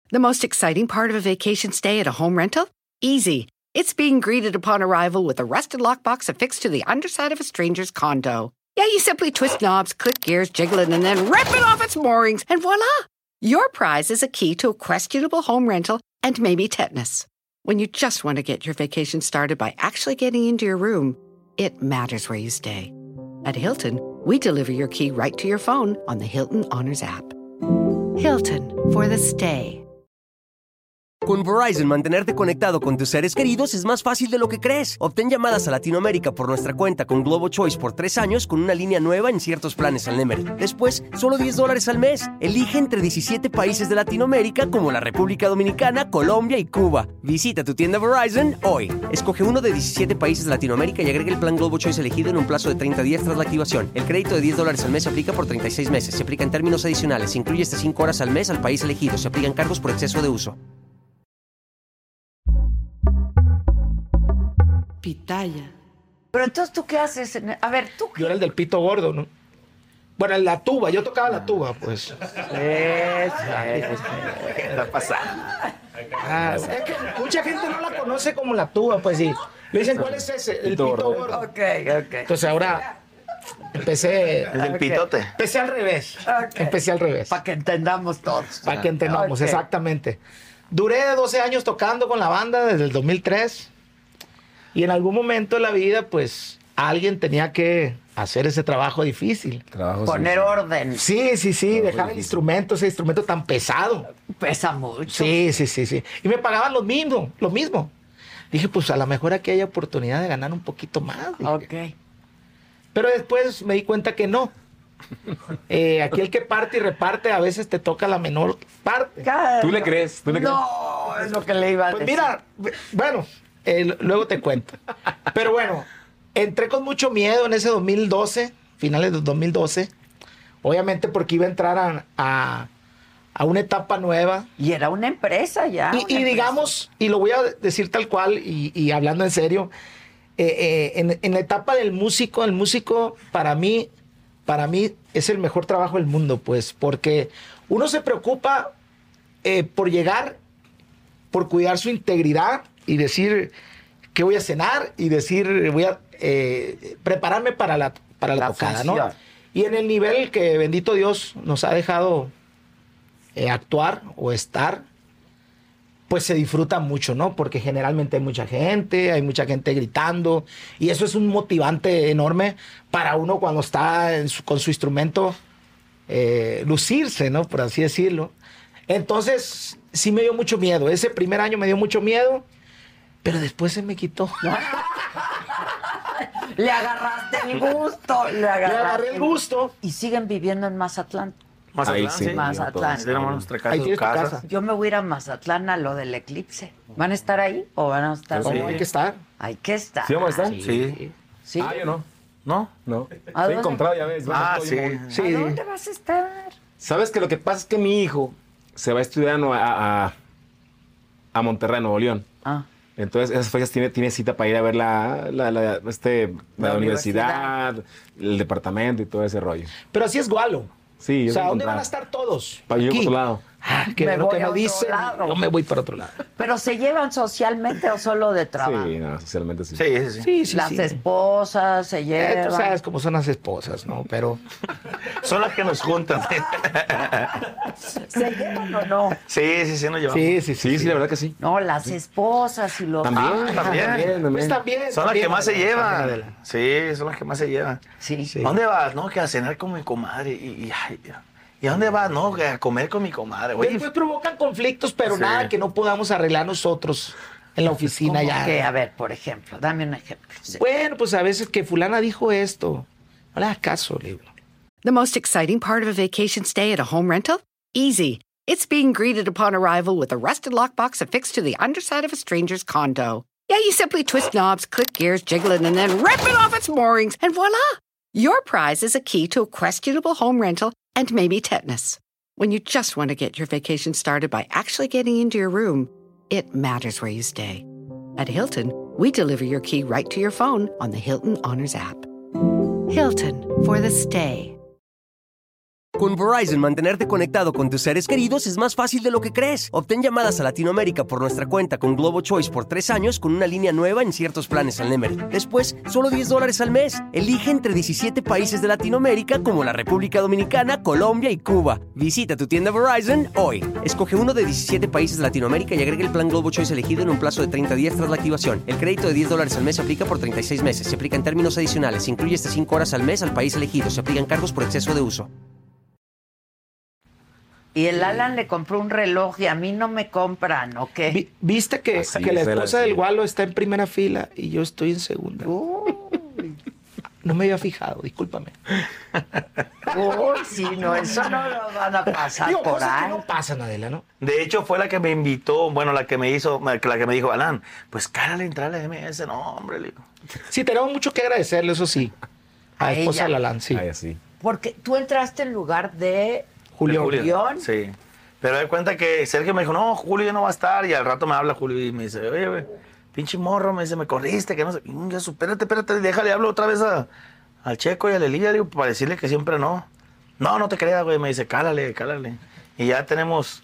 The most exciting part of a vacation stay at a home rental? Easy. It's being greeted upon arrival with a rusted lockbox affixed to the underside of a stranger's condo. Yeah, you simply twist knobs, click gears, jiggle it, and then rip it off its moorings, and voila! Your prize is a key to a questionable home rental and maybe tetanus. When you just want to get your vacation started by actually getting into your room, it matters where you stay. At Hilton, we deliver your key right to your phone on the Hilton Honors app. Hilton, for the stay. Con Verizon, mantenerte conectado con tus seres queridos es más fácil de lo que crees. Obtén llamadas a Latinoamérica por nuestra cuenta con Globo Choice por 3 años con una línea nueva en ciertos planes al Nemer. Después, solo $10 al mes. Elige entre 17 países de Latinoamérica como la República Dominicana, Colombia y Cuba. Visita tu tienda Verizon hoy. Escoge uno de 17 países de Latinoamérica y agrega el plan Globo Choice elegido en un plazo de 30 días tras la activación. El crédito de $10 al mes se aplica por 36 meses. Se aplica en términos adicionales. Se incluye hasta 5 horas al mes al país elegido. Se aplican cargos por exceso de uso. Pitaya. Pero entonces, ¿tú qué haces? A ver, ¿tú qué? Yo era el del pito gordo, ¿no? Bueno, la tuba, yo tocaba la tuba, pues. ¿Qué está pasando? Es que mucha gente no la conoce como la tuba, pues sí. Le dicen, ¿cuál es ese? El pito gordo. Ok. Entonces ahora empecé... ¿Es el pitote? Empecé al revés. Ok. Empecé al revés. Para que entendamos todos. Para que entendamos, Ok. exactamente. Duré 12 años tocando con la banda desde el 2003. Y en algún momento de la vida, pues, alguien tenía que hacer ese trabajo difícil. Poner orden. Sí, dejar el instrumento, ese instrumento tan pesado. Pesa mucho. Sí. Y me pagaban lo mismo. Dije, pues, a lo mejor aquí hay oportunidad de ganar un poquito más. Dije. Ok. Pero después me di cuenta que no. Aquí el que parte y reparte, a veces te toca la menor parte. ¿Tú le crees? No, es lo que le iba a Pues decir. mira, bueno, luego te cuento. Pero bueno, entré con mucho miedo en ese 2012, finales del 2012. Obviamente porque iba a entrar a una etapa nueva. Y era una empresa ya. Y digamos, y lo voy a decir tal cual, y hablando en serio, en la etapa del músico, el músico para mí es el mejor trabajo del mundo, pues, porque uno se preocupa por llegar, por cuidar su integridad y decir qué voy a cenar y decir voy a prepararme para la tocada, ¿no? Y en el nivel que, bendito Dios, nos ha dejado actuar o estar, pues se disfruta mucho, ¿no? Porque generalmente hay mucha gente gritando, y eso es un motivante enorme para uno cuando está con su instrumento, lucirse, ¿no? Por así decirlo. Entonces, sí me dio mucho miedo. Ese primer año me dio mucho miedo, pero después se me quitó. Le agarraste el gusto. Le agarré el gusto. Y siguen viviendo en Mazatlán. Mazatlán, Ahí sí, Mazatlán. Tenemos nuestra casa, Ahí su tienes tu casa. casa. Yo me voy a ir a Mazatlán a lo del eclipse. ¿Van a estar ahí o van a estar? Sí. ¿Cómo hay que estar? Hay que estar. ¿Sí vamos a estar? Sí. Sí. Ah, yo no. ¿No? No. ¿A Estoy dónde? encontrado, ya ves. Ah, sí. Sí. ¿A dónde vas a estar? ¿Sabes que lo que pasa es que mi hijo se va a estudiar a Monterrey, Nuevo León? Ah. Entonces, esas fechas tiene cita para ir a ver la universidad, el departamento y todo ese rollo. Pero así es Gualo. Sí, O yo sea, voy a ¿dónde van a encontrar. estar todos? Para yo por Aquí. otro lado. Que Me lo voy que a me otro dicen, lado. no me voy para otro lado. ¿Pero se llevan socialmente o solo de trabajo? Sí, no, socialmente sí. Sí. Las esposas se llevan. Tú sabes cómo son las esposas, ¿no? Pero Son las que nos juntan. ¿Se llevan o no? Sí, nos llevamos. Sí, la verdad que sí. No, las esposas y los... También, también. Pues también. Son las que más se Adela, llevan. Adela. Sí, son las que más se llevan. Sí. Sí. ¿A dónde vas? No, que a cenar con mi comadre. ¿Y a dónde vas? No, que a comer con mi comadre. Oye, Después provocan conflictos, pero Sí. nada que no podamos arreglar nosotros en la oficina ¿Cómo ya. que? A ver, por ejemplo, dame un ejemplo. Sí. Bueno, pues a veces que fulana dijo esto. No le hagas caso, le digo. The most exciting part of a vacation stay at a home rental? Easy. It's being greeted upon arrival with a rusted lockbox affixed to the underside of a stranger's condo. Yeah, you simply twist knobs, click gears, jiggle it, and then rip it off its moorings, and voila! Your prize is a key to a questionable home rental and maybe tetanus. When you just want to get your vacation started by actually getting into your room, it matters where you stay. At Hilton, we deliver your key right to your phone on the Hilton Honors app. Hilton, for the stay. Con Verizon, mantenerte conectado con tus seres queridos es más fácil de lo que crees. Obtén llamadas a Latinoamérica por nuestra cuenta con Globo Choice por 3 años con una línea nueva en ciertos planes al Nemery. Después, solo $10 al mes. Elige entre 17 países de Latinoamérica como la República Dominicana, Colombia y Cuba. Visita tu tienda Verizon hoy. Escoge uno de 17 países de Latinoamérica y agrega el plan Globo Choice elegido en un plazo de 30 días tras la activación. El crédito de $10 al mes se aplica por 36 meses. Se aplica en términos adicionales. Se incluye hasta 5 horas al mes al país elegido. Se aplican cargos por exceso de uso. Y el Alan le compró un reloj y a mí no me compran, ¿o qué? ¿Viste que Así la es, esposa del Gualo está en primera fila y yo estoy en segunda? No me había fijado, discúlpame. Uy, sí, no, eso no lo van a pasar Digo, por cosas que ahí. no pasan, Adela, ¿no? De hecho, fue la que me invitó, bueno, la que me dijo, Alan, pues cárale entrar a la MS. No, hombre, le digo. Sí, tenemos mucho que agradecerle, eso sí. A A la esposa ella. de Lalán, sí. Ay, así. Porque tú entraste en lugar de Julio. Julián. Sí. Pero de cuenta que Sergio me dijo, no, Julio ya no va a estar. Y al rato me habla Julio y me dice, oye, güey, pinche morro, me dice, me corriste, que no sé. Ya, espérate, déjale, hablo otra vez al Checo y a Lelilla, digo, para decirle que siempre no. No te creas, güey, me dice, cálale. Y ya tenemos,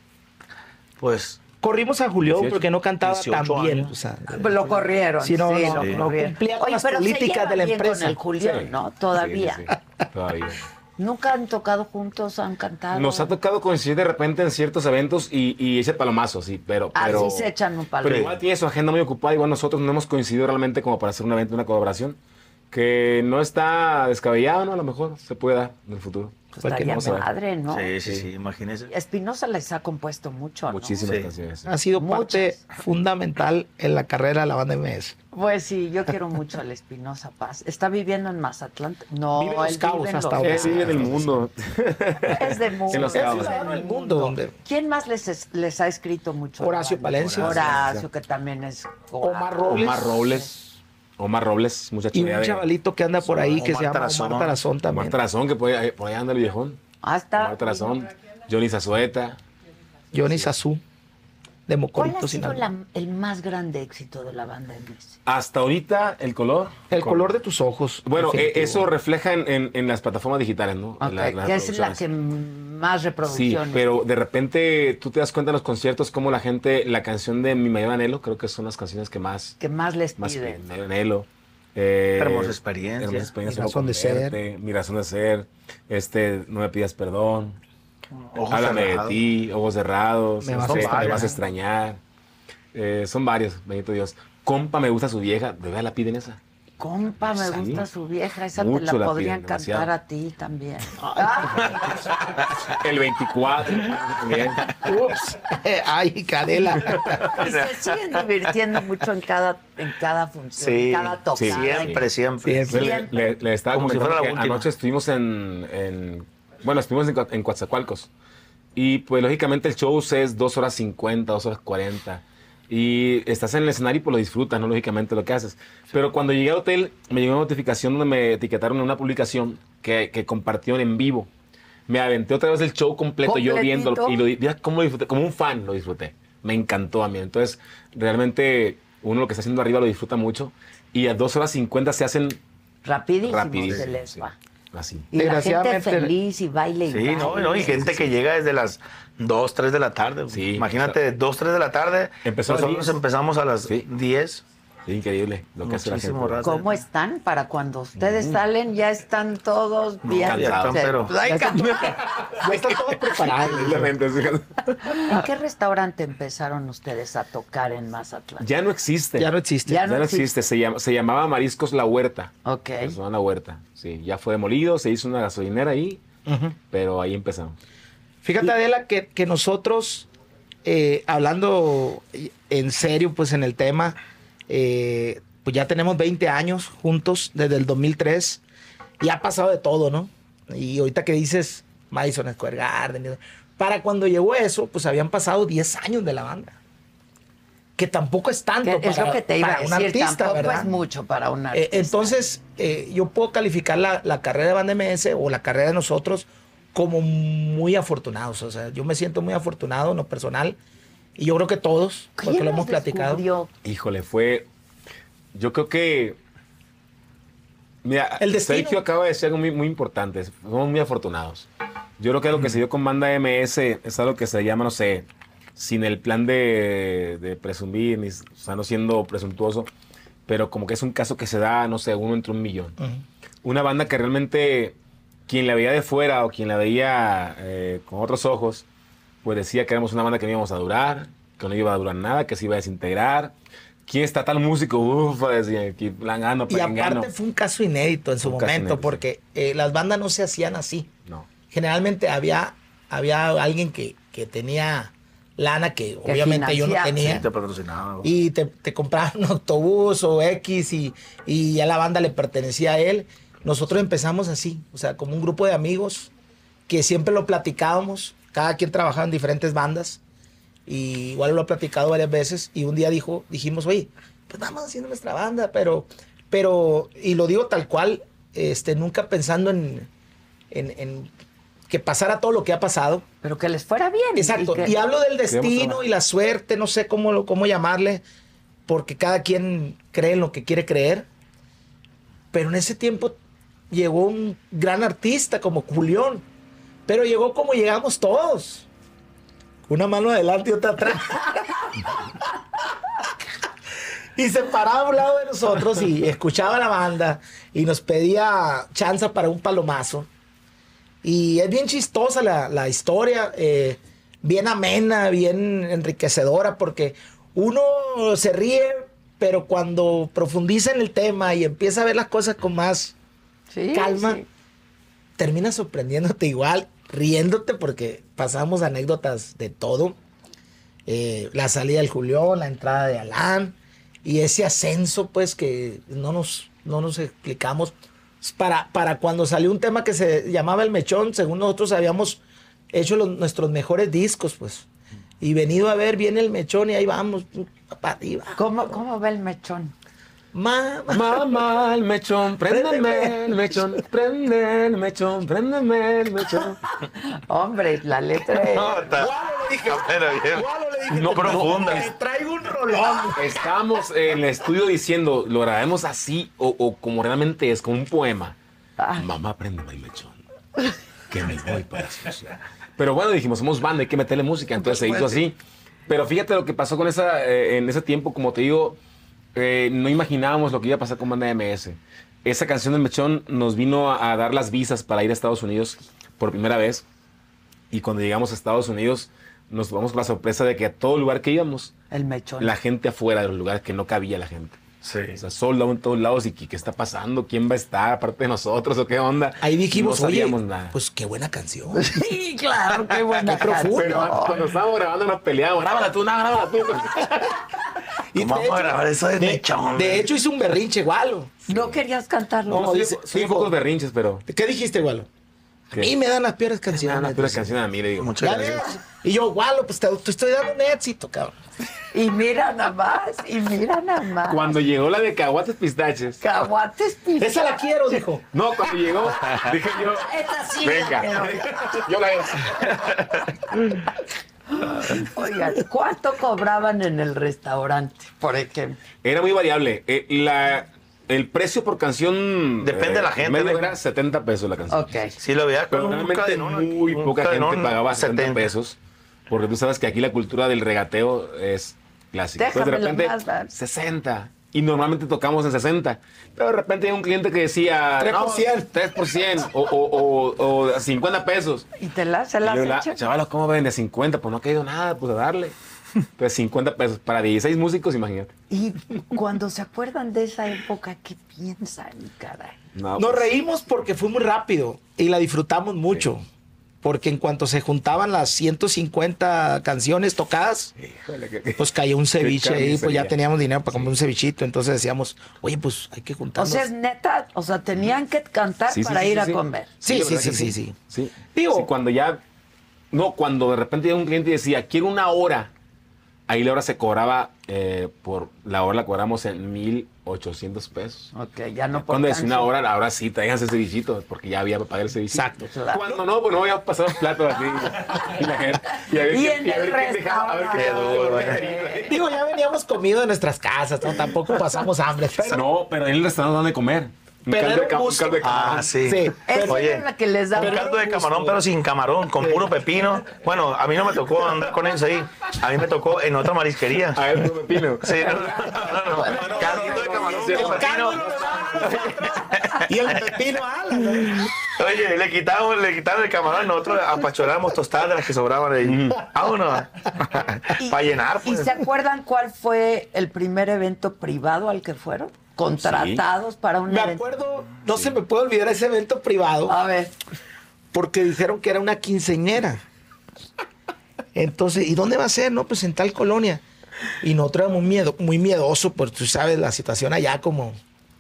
pues, Corrimos a Julio 18, porque no cantaba 18 tan bien. años. O sea, Lo corrieron. Sí, no, sí, no, lo no corrieron. cumplía con Oye, las pero se políticas lleva de la bien empresa. con el Julián, Sí. ¿no? Todavía. Sí. Todavía. Nunca han tocado juntos, han cantado. Nos ha tocado coincidir de repente en ciertos eventos y ese palomazo, sí, pero... Así se echan un palo. Pero igual tiene su agenda muy ocupada, igual nosotros no hemos coincidido realmente como para hacer un evento, una colaboración, que no está descabellado, ¿no? A lo mejor se puede dar en el futuro. Pues estaría Vamos a ver. padre, ¿no? sí, imagínese. Espinosa les ha compuesto mucho, ¿no? Muchísimas Sí. canciones. ha sido Muchas. parte fundamental en la carrera de la banda MS. Pues sí, yo quiero mucho al Espinosa Paz. ¿Está viviendo en Mazatlán? No, Vive en Los él Cabos vive en hasta Los ahora. Cabos. Sí, en el mundo. Es de mundo. En Los Es Cabos. ciudadano del mundo, donde ¿Quién más les ha escrito mucho? Horacio Palencia. Horacio, que también es... Omar Robles. Omar Robles, muchacho Y de un allá. chavalito que anda por ahí que Omar se llama Tarazón. Omar Tarazón también. Omar Tarazón, que por ahí anda el viejón. Hasta... Omar Tarazón. Johnny Zazueta. Johnny Sazú, de ¿Cuál Mocorito, ha sido Sinaloa. el más grande éxito de la banda MS? Hasta ahorita, el color. El color de tus ojos. Bueno, definitivo. eso refleja en las plataformas digitales, ¿no? Ok, Las que es la producciones. que más Sí, reproducciones. pero de repente tú te das cuenta en los conciertos como la gente, la canción de Mi Mayor Anhelo, creo que son las canciones que más les piden. piden. Mi Mayor Anhelo. Hermosa experiencia. Hermosa experiencia. Mi razón de ser. Mi razón de ser. No me pidas perdón. Ojos Háblame cerrados. de ti. Ojos cerrados. Me vas a Me extrañar. vas a extrañar. Son varios, bendito Dios. Compa, me gusta su vieja. ¿De verdad la piden esa? Compa, me Sí. gusta su vieja. Esa te Mucho la la podrían piden, cantar demasiado. a ti también. El 24. También. Ups. Ay, Cadela. Y se siguen divirtiendo mucho en cada función, Sí, en cada tocada. siempre. Siempre. Le estaba Como si comentando fuera la que última. anoche estuvimos estuvimos en Coatzacoalcos. Y pues lógicamente el show es 2 horas 50, 2 horas 40. Y estás en el escenario y pues lo disfrutas, ¿no? Lógicamente lo que haces. Pero cuando llegué al hotel me llegó una notificación donde me etiquetaron en una publicación que compartieron en vivo. Me aventé otra vez el show completo, yo ¿Completito? viéndolo. Y mira cómo lo disfruté, como un fan lo disfruté. Me encantó a mí. Entonces, realmente uno lo que está haciendo arriba lo disfruta mucho. Y a 2 horas 50 se hacen Rapidísimo, rapidísimo. se les sí. va. Así. Y la gente Desgraciadamente- feliz y baile y Sí, baile. no, y gente que llega desde las 2, 3 de la tarde. Sí, Imagínate, 2, 3 de la tarde. Empezó a las Nosotros 10. empezamos a las Sí. 10. Sí, increíble lo que hace la Muchísimo gente. rato. ¿Cómo están? Para cuando ustedes salen ya están todos bien. cansados, pero- Ya están todos preparados. Exactamente, sí. ¿En qué restaurante empezaron ustedes a tocar en Mazatlán? Ya no existe. Ya no existe. Ya Ya no existe. Se llamaba Mariscos La Huerta. Ok. Empezó La Huerta. Sí, ya fue demolido, se hizo una gasolinera ahí, pero ahí empezamos. Fíjate, Adela, que nosotros, hablando en serio, pues en el tema, pues ya tenemos 20 años juntos desde el 2003 y ha pasado de todo, ¿no? Y ahorita que dices Madison Square Garden, para cuando llegó eso, pues habían pasado 10 años de la banda. Que tampoco es tanto Que es lo que te iba a para un decir, artista, tampoco ¿verdad? es mucho para un artista. Entonces, yo puedo calificar la carrera de Banda MS o la carrera de nosotros como muy afortunados. O sea, yo me siento muy afortunado en lo personal y yo creo que todos, porque ¿Quién lo hemos los platicado. descubrió? Híjole, yo creo que... Mira, El destino. Sergio acaba de decir algo muy, muy importante. Somos muy afortunados. Yo creo que lo que se dio con Banda MS es algo que se llama, no sé, sin el plan de presumir, ni, o sea, no siendo presuntuoso, pero como que es un caso que se da, no sé, 1 entre 1.000.000. Una banda que realmente quien la veía de fuera o quien la veía con otros ojos, pues decía que éramos una banda que no íbamos a durar, que no iba a durar nada, que se iba a desintegrar. ¿Quién está tal músico? Ufa, decían, que langano, Y aparte fue un caso inédito en su momento, porque las bandas no se hacían así. No. Generalmente había alguien que tenía lana que obviamente yo no tenía. Sí, te patrocinaba. Y te compraban un autobús o X y ya la banda le pertenecía a él. Nosotros empezamos así, o sea, como un grupo de amigos que siempre lo platicábamos. Cada quien trabajaba en diferentes bandas. Y igual lo he platicado varias veces. Y un día dijimos, oye, pues vamos haciendo nuestra banda, pero, y lo digo tal cual, nunca pensando en que pasara todo lo que ha pasado. Pero que les fuera bien. Exacto. Y hablo del destino y la suerte, no sé cómo llamarle, porque cada quien cree en lo que quiere creer. Pero en ese tiempo llegó un gran artista como Julián, pero llegó como llegamos todos. Una mano adelante y otra atrás. Y se paraba a un lado de nosotros y escuchaba la banda y nos pedía chance para un palomazo. Y es bien chistosa la historia, bien amena, bien enriquecedora, porque uno se ríe, pero cuando profundiza en el tema y empieza a ver las cosas con más calma, termina sorprendiéndote igual, riéndote, porque pasamos anécdotas de todo. La salida del Julián, la entrada de Alan y ese ascenso, pues, que no nos explicamos. Para cuando salió un tema que se llamaba El Mechón, según nosotros habíamos hecho nuestros mejores discos, pues. Y venido a ver, viene El Mechón y ahí vamos, para arriba. ¿Cómo va El Mechón? Mamá, el mechón, préndeme el mechón, prende el mechón, préndeme el mechón. Hombre, la letra es... No, profunda. Te traigo un rolón. Estábamos en el estudio diciendo, lo grabemos así o como realmente es, como un poema. Mamá, préndeme el mechón, que me voy para Sucia. Pero bueno, dijimos, somos banda, hay que meterle música, entonces se hizo así. Pero fíjate lo que pasó con en ese tiempo, como te digo, no imaginábamos lo que iba a pasar con Banda MS. Esa canción del Mechón nos vino a dar las visas para ir a Estados Unidos por primera vez. Y cuando llegamos a Estados Unidos, nos tomamos la sorpresa de que a todo lugar que íbamos, El Mechón. la gente afuera de los lugares que no cabía la gente. Sí. O sea, sold out en todos lados. ¿Y qué está pasando? ¿Quién va a estar aparte de nosotros? ¿O qué onda? Ahí dijimos, no sabíamos oye, nada. pues qué buena canción. Sí, claro, qué buena Qué profundo. canción. Pero cuando estábamos grabando nos peleábamos. Grábala tú, no, grábala tú. Y ¿Cómo vamos a grabar eso de Mechón? De hecho, hizo un berrinche, Gualo. ¿No querías cantarlo? No, dice, Soy dijo- pocos berrinches, pero... ¿Qué dijiste, Gualo? A ¿Qué? mí me dan las peores canciones. Una pura canción a mí, le digo. Muchas ¿Ya gracias. ves? Y yo, Gualo, pues te estoy dando un éxito, cabrón. Y mira nada más. Cuando llegó la de Caguates Pistaches. Caguates pistaches. Esa la quiero, dijo. No, cuando llegó, dije yo... Esa sí. Venga, yo la Oigan, ¿cuánto cobraban en el restaurante, por ejemplo? Era muy variable. El precio por canción... Depende de la gente, medio ¿no? era 70 pesos la canción. Ok. Sí, lo veía Pero con un realmente cadenón aquí, muy un poca gente cadenón, pagaba 70 70 pesos. Porque tú sabes que aquí la cultura del regateo es clásica. Entonces, de Déjamela repente, más, ¿verdad? 60. Y normalmente tocamos en 60. Pero de repente hay un cliente que decía... 3 por 100. 3 por 100. O 50 pesos. ¿Y se las Y yo, echas? chavalos, ¿cómo ven? De 50. Pues no ha caído nada, pues a darle. Entonces, 50 pesos para 16 músicos, imagínate. Y cuando se acuerdan de esa época, ¿qué piensan, caray? No, Nos pues, reímos porque fue muy rápido y la disfrutamos mucho. Porque en cuanto se juntaban las 150 canciones tocadas, híjole, pues cayó un ceviche ahí, pues ya carnicería. teníamos dinero para comprar un cevichito. Entonces decíamos, oye, pues hay que O juntarnos. sea, es neta, o sea, tenían que cantar Sí, sí, para sí, ir a sí. comer. Sí, la sí, verdad sí, que sí, sí. Sí. Digo- Sí, cuando ya... No, cuando de repente llega un cliente y decía, quiero una hora. Ahí la hora se cobraba, por la hora la cobramos en 1,800 pesos. Ok, ya no por Cuando decía una canción. hora, ahora sí, tráiganse el cevichito, porque ya había para pagar el cevichito. Exacto. Claro. Cuando no, pues no había pasado los platos así. Y la gente... Y, a ver Y quién- en a ver el quién dejaba, a ver qué restaurante. Digo, ya veníamos comido en nuestras casas, ¿no? Tampoco pasamos hambre. Pero No, pero en el restaurante donde comer. Pero era un un caldo de camarón. Ah, sí. Esa Oye, era la que les daba. un caldo de camarón, pero sin camarón, con puro pepino. Bueno, a mí no me tocó andar con eso ahí. A mí me tocó en otra marisquería. A ver, puro pepino. Sí, no. Caldito de camarón con pepino. Y el pepino ala, ¿no? Oye, le quitaron el camarón, nosotros apachorábamos tostadas de las que sobraban ahí. Vámonos. Para llenar, ¿Y pues. se acuerdan cuál fue el primer evento privado al que fueron? Contratados para un Me evento. acuerdo, no se me puede olvidar ese evento privado, A ver. porque dijeron que era una quinceañera. Entonces, ¿y dónde va a ser? No, pues en tal colonia. Y nosotros éramos muy miedosos, porque tú sabes la situación allá como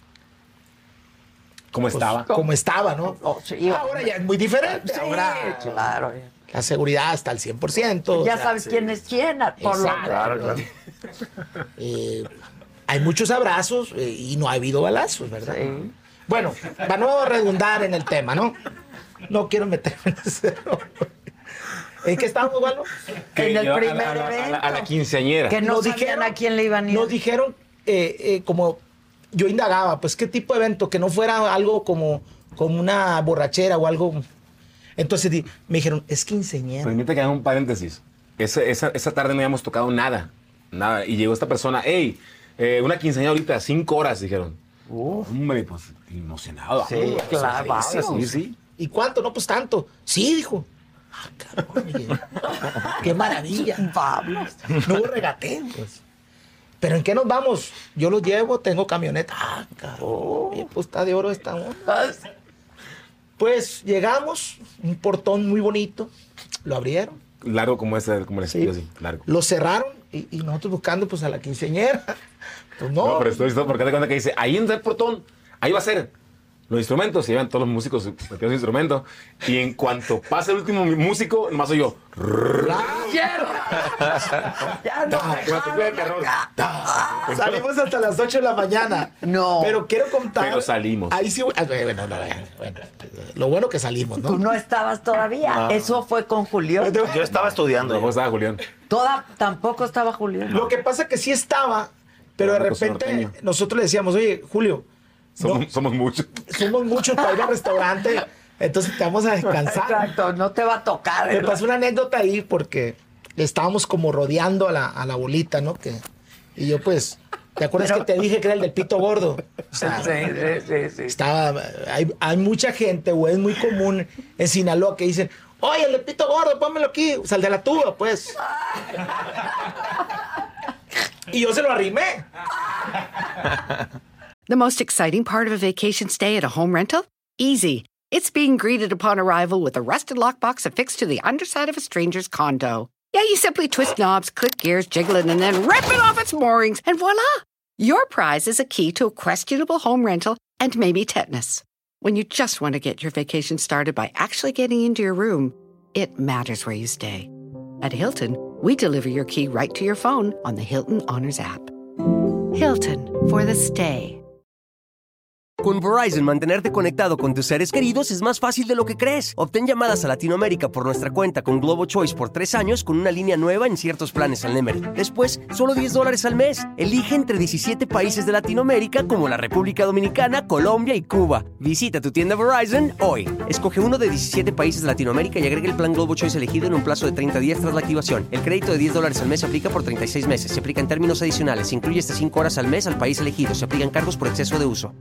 ¿Cómo estaba? como estaba, ¿no? Oh, sí. Ahora ya es muy diferente. Sí, Ahora claro. la seguridad está al 100%. Ya sabes quién es quién, por lo Exacto. Claro. Hay muchos abrazos y no ha habido balazos, ¿verdad? Sí. Bueno, para no redundar en el tema, ¿no? No quiero meterme en ese rollo. ¿En qué estábamos, Waldo? En el yo primer a evento. la quinceañera. Que no Nos sabían a quién le iban a ir. Nos dijeron, como yo indagaba, pues qué tipo de evento, que no fuera algo como una borrachera o algo. Entonces me dijeron, es quinceañera. Permite que haga un paréntesis. Esa tarde no habíamos tocado nada. Nada. Y llegó esta persona, hey, una quinceañera ahorita, 5 horas, dijeron. Hombre, pues emocionado. Sí, vámonos, claro, felices, vamos. sí. ¿Y cuánto? No, pues tanto. Sí, dijo. Ah, cabrón, oye, qué maravilla. Vamos. No hubo regateo, pues. ¿Pero en qué nos vamos? Yo los llevo, tengo camioneta. Ah, cabrón. Oye, pues está de oro esta onda. Pues llegamos, un portón muy bonito, lo abrieron, Largo como el sí, estilo, así, largo. lo cerraron y nosotros buscando pues a la quinceañera. Pues no, No, pero estoy listo porque te cuenta que dice, ahí entra el portón, ahí va a ser. Los instrumentos, se llevan todos los músicos metidos en instrumentos. Y en cuanto pasa el último músico, nomás soy yo. Ya no. salimos hasta las 8 de la mañana. No. Pero quiero contar. Pero salimos. Ahí sí, bueno, lo bueno que salimos, Tú ¿no? no estabas todavía. Eso fue con Julián. Yo estaba estudiando. Luego estaba Julián. Tampoco estaba Julián. Lo que pasa es que sí estaba, pero de Pero soy repente norteño. nosotros le decíamos, oye, Julio, no, Somos muchos. somos muchos para ir al restaurante, entonces te vamos a descansar. Exacto, no te va a tocar. Me pasó una anécdota ahí porque estábamos como rodeando a la bolita, ¿no? Y yo pues, ¿te acuerdas que te dije que era el del pito gordo? O sea, Sí. hay mucha gente, o es muy común en Sinaloa que dicen, oye, el del pito gordo, pónmelo aquí, o sea, el de la tuba, pues. Y yo se lo arrimé. The most exciting part of a vacation stay at a home rental? Easy. It's being greeted upon arrival with a rusted lockbox affixed to the underside of a stranger's condo. Yeah, you simply twist knobs, click gears, jiggle it, and then rip it off its moorings, and voila! Your prize is a key to a questionable home rental and maybe tetanus. When you just want to get your vacation started by actually getting into your room, it matters where you stay. At Hilton, we deliver your key right to your phone on the Hilton Honors app. Hilton, for the stay. Con Verizon, mantenerte conectado con tus seres queridos es más fácil de lo que crees. Obtén llamadas a Latinoamérica por nuestra cuenta con Globo Choice por 3 años con una línea nueva en ciertos planes al Nemery. Después, solo $10 al mes. Elige entre 17 países de Latinoamérica como la República Dominicana, Colombia y Cuba. Visita tu tienda Verizon hoy. Escoge uno de 17 países de Latinoamérica y agrega el plan Globo Choice elegido en un plazo de 30 días tras la activación. El crédito de $10 al mes se aplica por 36 meses. Se aplica en términos adicionales. Se incluye hasta 5 horas al mes al país elegido. Se aplican cargos por exceso de uso.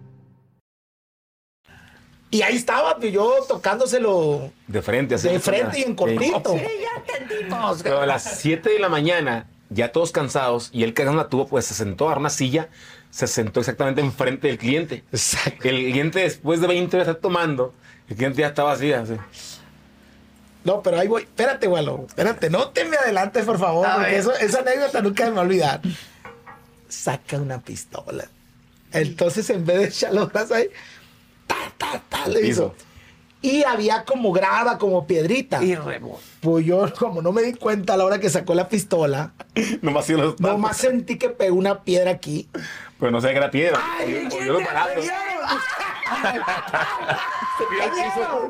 Y ahí estaba yo tocándoselo De frente, así. de frente y en cortito. Sí, ya entendimos. Pero a las 7 de la mañana, ya todos cansados, y él cargando la tuba, pues se sentó a una silla, se sentó exactamente enfrente del cliente. Exacto. El cliente, después de 20 horas de estar tomando, el cliente ya estaba así. No, pero ahí voy. Espérate, Walo. Espérate, no te me adelantes, por favor, A porque ver. esa anécdota nunca me va a olvidar. Saca una pistola. Entonces, en vez de echar los brazos ahí, le hizo. Y había como grava, como piedrita. Y rebota. Pues yo, como no me di cuenta a la hora que sacó la pistola, Nomás iban los nomás sentí que pegó una piedra aquí. Pero no sabía que era piedra. ¡Ay, Oyó los balazos.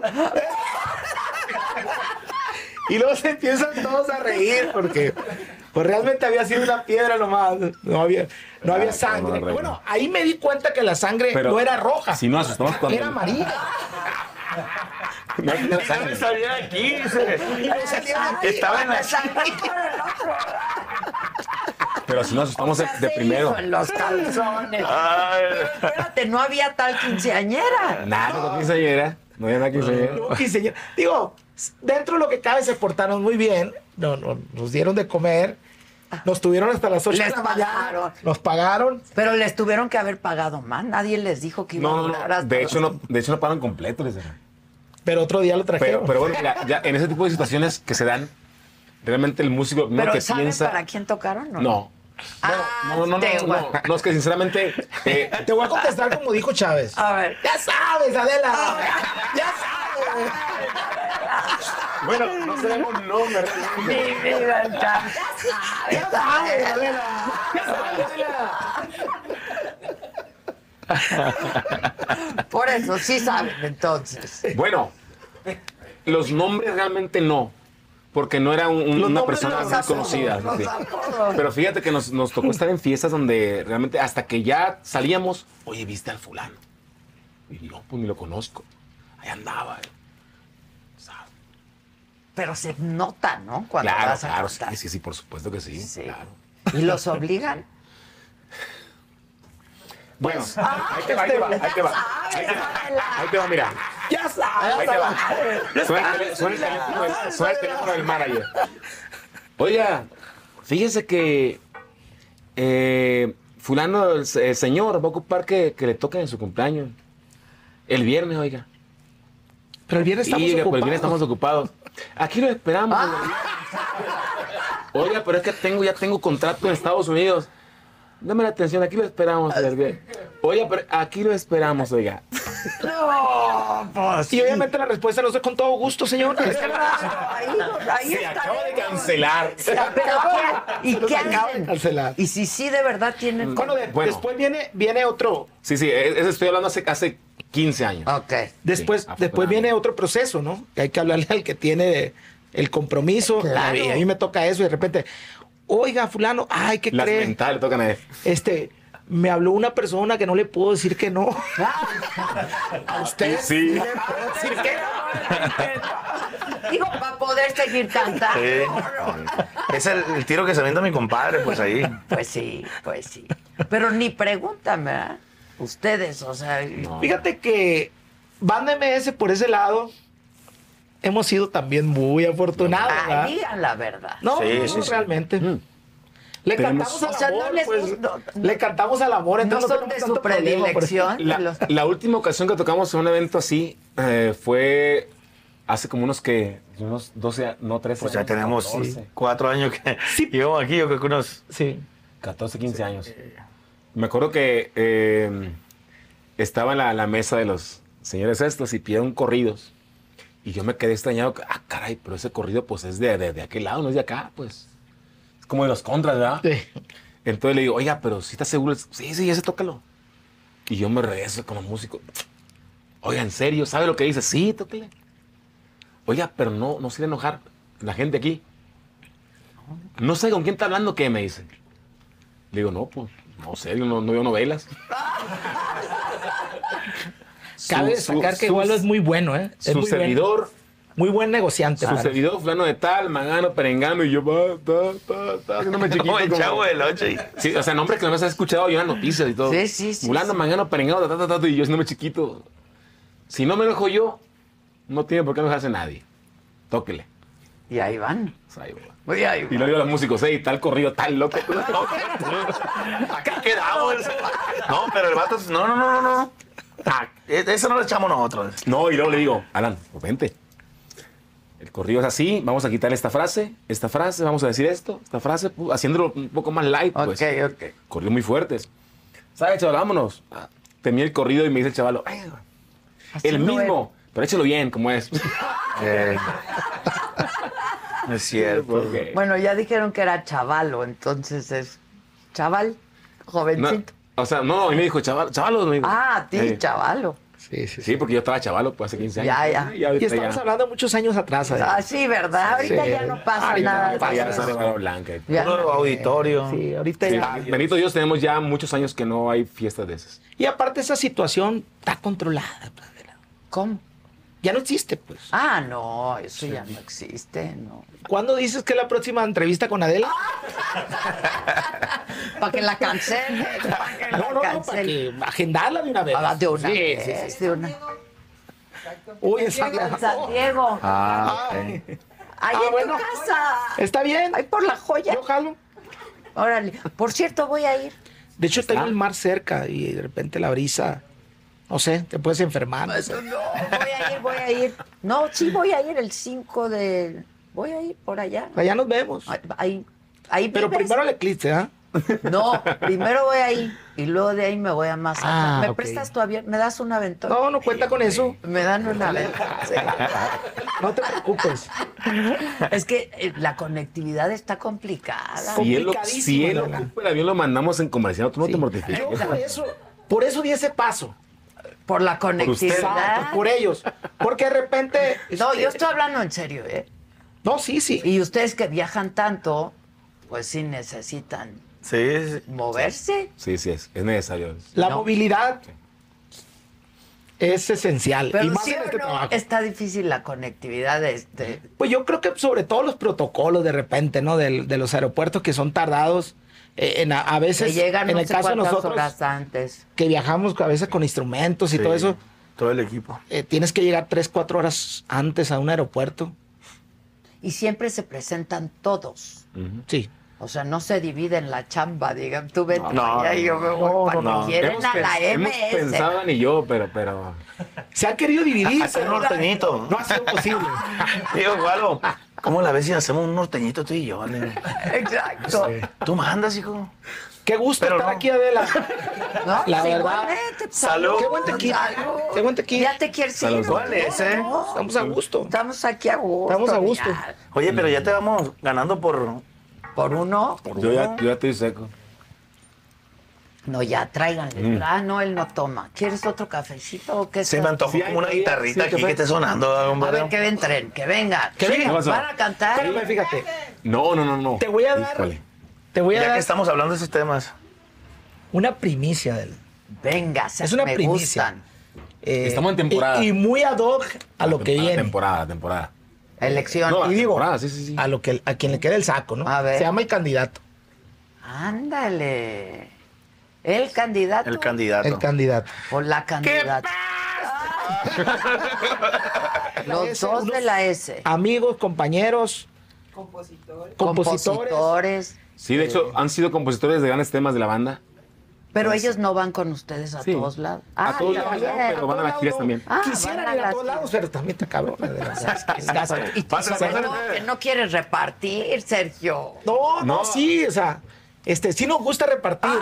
Y luego se empiezan todos a reír porque Pues realmente había sido una piedra nomás. No había sangre. no, Bueno, ahí me di cuenta que la sangre no era roja. Si no asustamos cuando... Era amarilla. No hay sangre. Salía de aquí. Estaba en la... Pero si nos asustamos de primero. En los calzones. Ay. Pero espérate, no había tal quinceañera. Nada, no quinceañera. No había nada quinceañera. No, quinceañera. Digo, dentro de lo que cabe se portaron muy bien. Nos dieron de comer. Nos tuvieron hasta las 8 de Les la mañana. pagaron. Nos pagaron. Pero les tuvieron que haber pagado más. Nadie les dijo que iba a durar hasta De hecho, los- no pagan completo. Les dejan. Pero otro día lo trajeron. Pero bueno, ya en ese tipo de situaciones que se dan, realmente el músico no ¿Pero que saben piensa... para quién tocaron? No. No, es que sinceramente... Te voy a contestar como dijo Chávez. A ver. Ya sabes, Adela. Ya sabes. Bueno, no sabemos nombres. Mi vida, Ya sabes, Adela. Ya sabes, Adela. Por eso, sí saben, entonces. Bueno, los nombres realmente no. Porque no era una nombres persona los muy apodos, conocida. los sí. apodos. Pero fíjate que nos tocó estar en fiestas donde realmente hasta que ya salíamos, oye, ¿viste al fulano? Y no, pues ni lo conozco. Ahí andaba. ¿Sabes? Pero se nota, ¿no? Cuando Claro, vas a claro, contar. sí, por supuesto que sí. Sí. Claro. ¿Y los obligan? Bueno, ahí te va. Ahí te va, mira. Ya sabes. Ahí te va. Suena el teléfono del manager. Oiga, fíjese que fulano, el señor, va a ocupar que le toquen en su cumpleaños. El viernes, oiga. Pero el viernes estamos Oiga, pero el ocupados. viernes estamos ocupados. Aquí lo esperamos. Oiga, pero es que ya tengo contrato en Estados Unidos. Dame la atención, aquí lo esperamos. Oiga, pero aquí lo esperamos, oiga. No, pues. Y obviamente la respuesta no es con todo gusto, señor. Ahí Se está. acaba de cancelar. Pero, ¿y Se los qué acaba de hacen? cancelar. Y si sí de verdad tienen... Bueno, Bueno. después viene otro. Sí, ese estoy hablando hace 15 años. Ok. Después viene otro proceso, ¿no? Que hay que hablarle al que tiene el compromiso. Claro. Y a mí me toca eso y de repente, oiga, fulano, ay, ¿qué Las cree? mentales tocan a él. Me habló una persona que no le puedo decir que no. A usted Sí. le puedo decir que no. Digo, para poder seguir cantando. Sí. Es el tiro que se avienta mi compadre, pues ahí. Pues sí. Pero ni preguntan, ¿verdad? Ustedes, o sea... Fíjate que Banda MS por ese lado hemos sido también muy afortunados, ¿verdad? Ay, digan la verdad. No, Sí, no, sí, sí. realmente. Le Tenemos- cantamos al O sea, no amor, les- pues, no- le cantamos al amor. No entonces son tenemos de tanto su problema, por eso. predilección. La última ocasión que tocamos en un evento así fue hace como unos 12, no 13 Pues ya años, tenemos 14, 4 años que llevamos aquí, yo creo que unos... Sí. 14, 15 años. Me acuerdo que estaba en la mesa de los señores estos y pidieron corridos. Y yo me quedé extrañado. Caray, pero ese corrido pues es de aquel lado, no es de acá, pues. Es como de los contras, ¿verdad? Sí. Entonces le digo, oiga, pero si estás seguro. Sí, ese tócalo. Y yo me regreso como músico. Oiga, ¿en serio? ¿Sabe lo que dice? Sí, tócale. Oiga, pero no se le enojar la gente aquí. No sé con quién está hablando, ¿qué? Me dice. Le digo, no, pues, no sé, yo no veo novelas. Cabe destacar que igual es muy bueno, ¿eh? Es Su muy servidor, muy buen negociante. su para- servidor, fulano de tal, Mangano, Perengano, y yo, haciéndome chiquito. Como el como- Chavo del 8. Sí, o sea, nombres que no me has escuchado yo en las noticias y todo. Sí. Fulano, Mangano, Perengano, y yo haciéndome chiquito. Si no me enojo yo, no tiene por qué enojarse nadie. Tóquele. Y ahí van. O sea, ahí va. Oye, ahí Y van. le digo a los músicos, tal corrido, tal loco. Acá quedamos. No, pero el vato... No. Eso no lo echamos nosotros. No, y luego le digo, Alan, pues vente. El corrido es así, vamos a quitarle esta frase, vamos a decir esto, esta frase, haciéndolo un poco más light, pues. Ok. Corridos muy fuertes. ¿Sabes, chaval? Vámonos. Terminé el corrido y me dice el chaval, Así el no mismo, pero échalo bien, como es. Es cierto. Porque- Bueno, ya dijeron que era chavalo, entonces es chaval, no, jovencito. o sea, no, y me dijo, chavalos, me dijo. Ah, a ti, Sí. chavalo. Sí, porque yo estaba chavalo, pues hace 15 años. Ya. Y ahorita estamos hablando muchos años atrás. Ah, sí, ¿verdad? Ahorita ya no pasa nada. Ya de sale eso. barba blanca. Ya Puro no. auditorio. Sí, ahorita Sí, ya. bendito Dios, tenemos ya muchos años que no hay fiestas de esas. Y aparte esa situación está controlada. Pues, Adela. ¿Cómo? Ya no existe, pues. Ah, no, eso ya no existe, no. ¿Cuándo dices que es la próxima entrevista con Adela? Para que la cancelen. Para que la No, para cancelen. que agendarla de una vez. Ah, de una Sí, vez, de una. Uy, En San Diego. Ah, ok. Ahí en bueno. tu casa. Está bien. Ahí por la joya. Yo jalo. Órale. Por cierto, voy a ir. De hecho, tengo el mar cerca y de repente la brisa, no sé, te puedes enfermar. No sé. No, voy a ir. No, sí voy a ir el 5 de... Voy a ir por allá. Allá nos vemos. Ahí Pero vives. primero el eclipse, ¿ah? No, primero voy ahí y luego de ahí me voy a Mazatlán. Ah, ¿Me ok. prestas tu avión? ¿Me das un aventón? No cuenta con eso. Me dan un aventón. Sí. No te preocupes. Es que la conectividad está complicada. Si él Complicadísimo, Adela. ocupa el avión, lo mandamos en comercial. Tú no te mortifiques. Yo por eso di ese paso. Por la conectividad. Exacto, por ellos. Porque de repente. No, yo estoy hablando en serio, ¿eh? No, sí. Y ustedes que viajan tanto, pues sí necesitan Sí. moverse. Sí, es necesario. La No. movilidad es esencial. Pero y más sí en o este no, trabajo. está difícil la conectividad de Pues yo creo que sobre todo los protocolos de repente, ¿no? De los aeropuertos que son tardados. A veces, que llegan en no el sé caso de cuántas nosotros, horas antes. que viajamos a veces con instrumentos y todo eso, Todo el equipo. tienes que llegar 3-4 horas antes a un aeropuerto. Y siempre se presentan todos. Sí. O sea, no se dividen la chamba, digan, tú vete No, para allá y yo me voy para no. que lleven a la Hemos MS. pensado ni yo, pero Se han querido dividir. Hacer un norteñito. No ha sido posible. Digo, Gualo, ¿cómo la ves si hacemos un norteñito tú y yo? Nene? Exacto. Tú mandas, hijo. Qué gusto Pero estar no. aquí, Adela. ¿No? La Pues verdad. igualmente, pues, Salud. Qué buen tequila. Salud. Qué buen tequila. Ya te quieres Salud. ir. ¿Cuál es, No, Estamos a gusto. Estamos aquí a gusto. Estamos a gusto. ya. Oye, pero ya te vamos ganando por Por uno. yo ya estoy seco. No, ya tráiganle. Ah, no, él no toma. ¿Quieres otro cafecito o qué? Se me antojó Sí, como una hay guitarrita sí, aquí café. que esté sonando. A hombre. ver, que entren, que vengan. Que vengan. ¿Qué pasó? ¿Van a cantar? Espérame, fíjate. No. Te voy a dar, Híjole. te voy a Ya que dar estamos hablando de esos temas. una primicia, Adela. Venga, Es una me primicia. gustan. Estamos en temporada. Y muy ad hoc a lo que viene. Temporada. Elección. No, Y digo, temporada, sí. a quien le quede el saco, ¿no? A ver. Se llama El Candidato. Ándale. El candidato. El candidato. El Candidato. O la candidata. Los S, dos de unos la S. Amigos, compañeros. Compositores. Sí, de hecho, han sido compositores de grandes temas de la banda. Pero ellos no van con ustedes a Sí. todos lados. A todos lados, también. pero van a las giras también. Ah, Quisieran van a ir a las todos lados, giras. pero también está cabrón. Y tú que no quieres repartir, Sergio. No, sí, o sea, sí nos gusta repartir.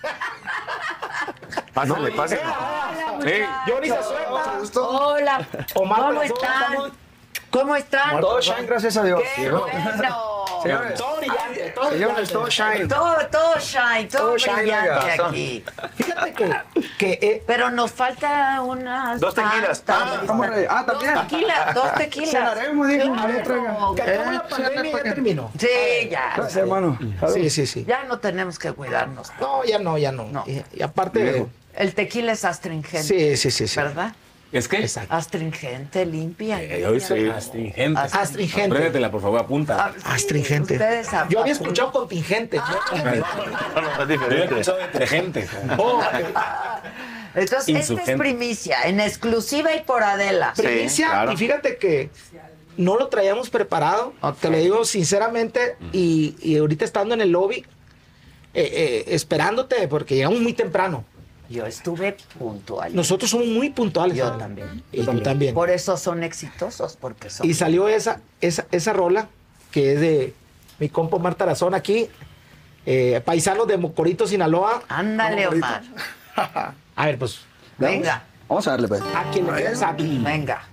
Pásale, pásale. Johnny se suelta. Hola. Omar ¿Cómo Brazón, están? estamos- ¿Cómo están? Todo shine, gracias a Dios. ¡Qué bueno! Señores, Todo brillante, todo señores, brillante. todo shine. Todo shine, todo Todo shine, brillante oiga. aquí. Fíjate que Pero nos falta unas... Dos tequilas. Estamos ready. También. Dos tequilas. Cenaremos, dijo. Claro. que acabó la pandemia ya terminó. Sí, ya. Gracias, hermano. Salud. Sí. Ya no tenemos que cuidarnos. No, ya no. No. Y aparte, Viejo. El tequila es astringente. sí. ¿Verdad? Es que. Exacto. Astringente, limpia. Hoy soy astringente. Astringente. Apréndetela, por favor, apunta. Astringente. Ustedes Yo había escuchado contingente. No, no, es Yo he diferente. escuchado detergente. Entonces, esta es Insurgente. primicia, en exclusiva y por Adela. Sí, Primicia, claro. y fíjate que no lo traíamos preparado, te lo digo sinceramente, y ahorita estando en el lobby, esperándote, porque llegamos muy temprano. Yo estuve puntual. Nosotros somos muy puntuales. Yo Adela. también. Y tú también. Por eso son exitosos, porque son... Y salió esa rola, que es de mi compa Omar Tarazón aquí, paisano de Mocorito, Sinaloa. Ándale, Omar. A ver, pues, Venga, Vamos a darle, pues. a quien le quede saco. venga.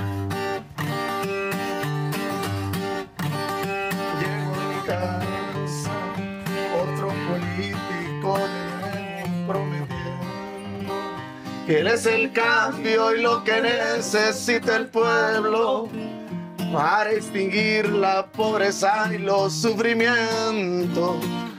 Llego de mi casa, otro político de nuevo prometiendo que Él es el cambio y lo que necesita el pueblo para extinguir la pobreza y los sufrimientos,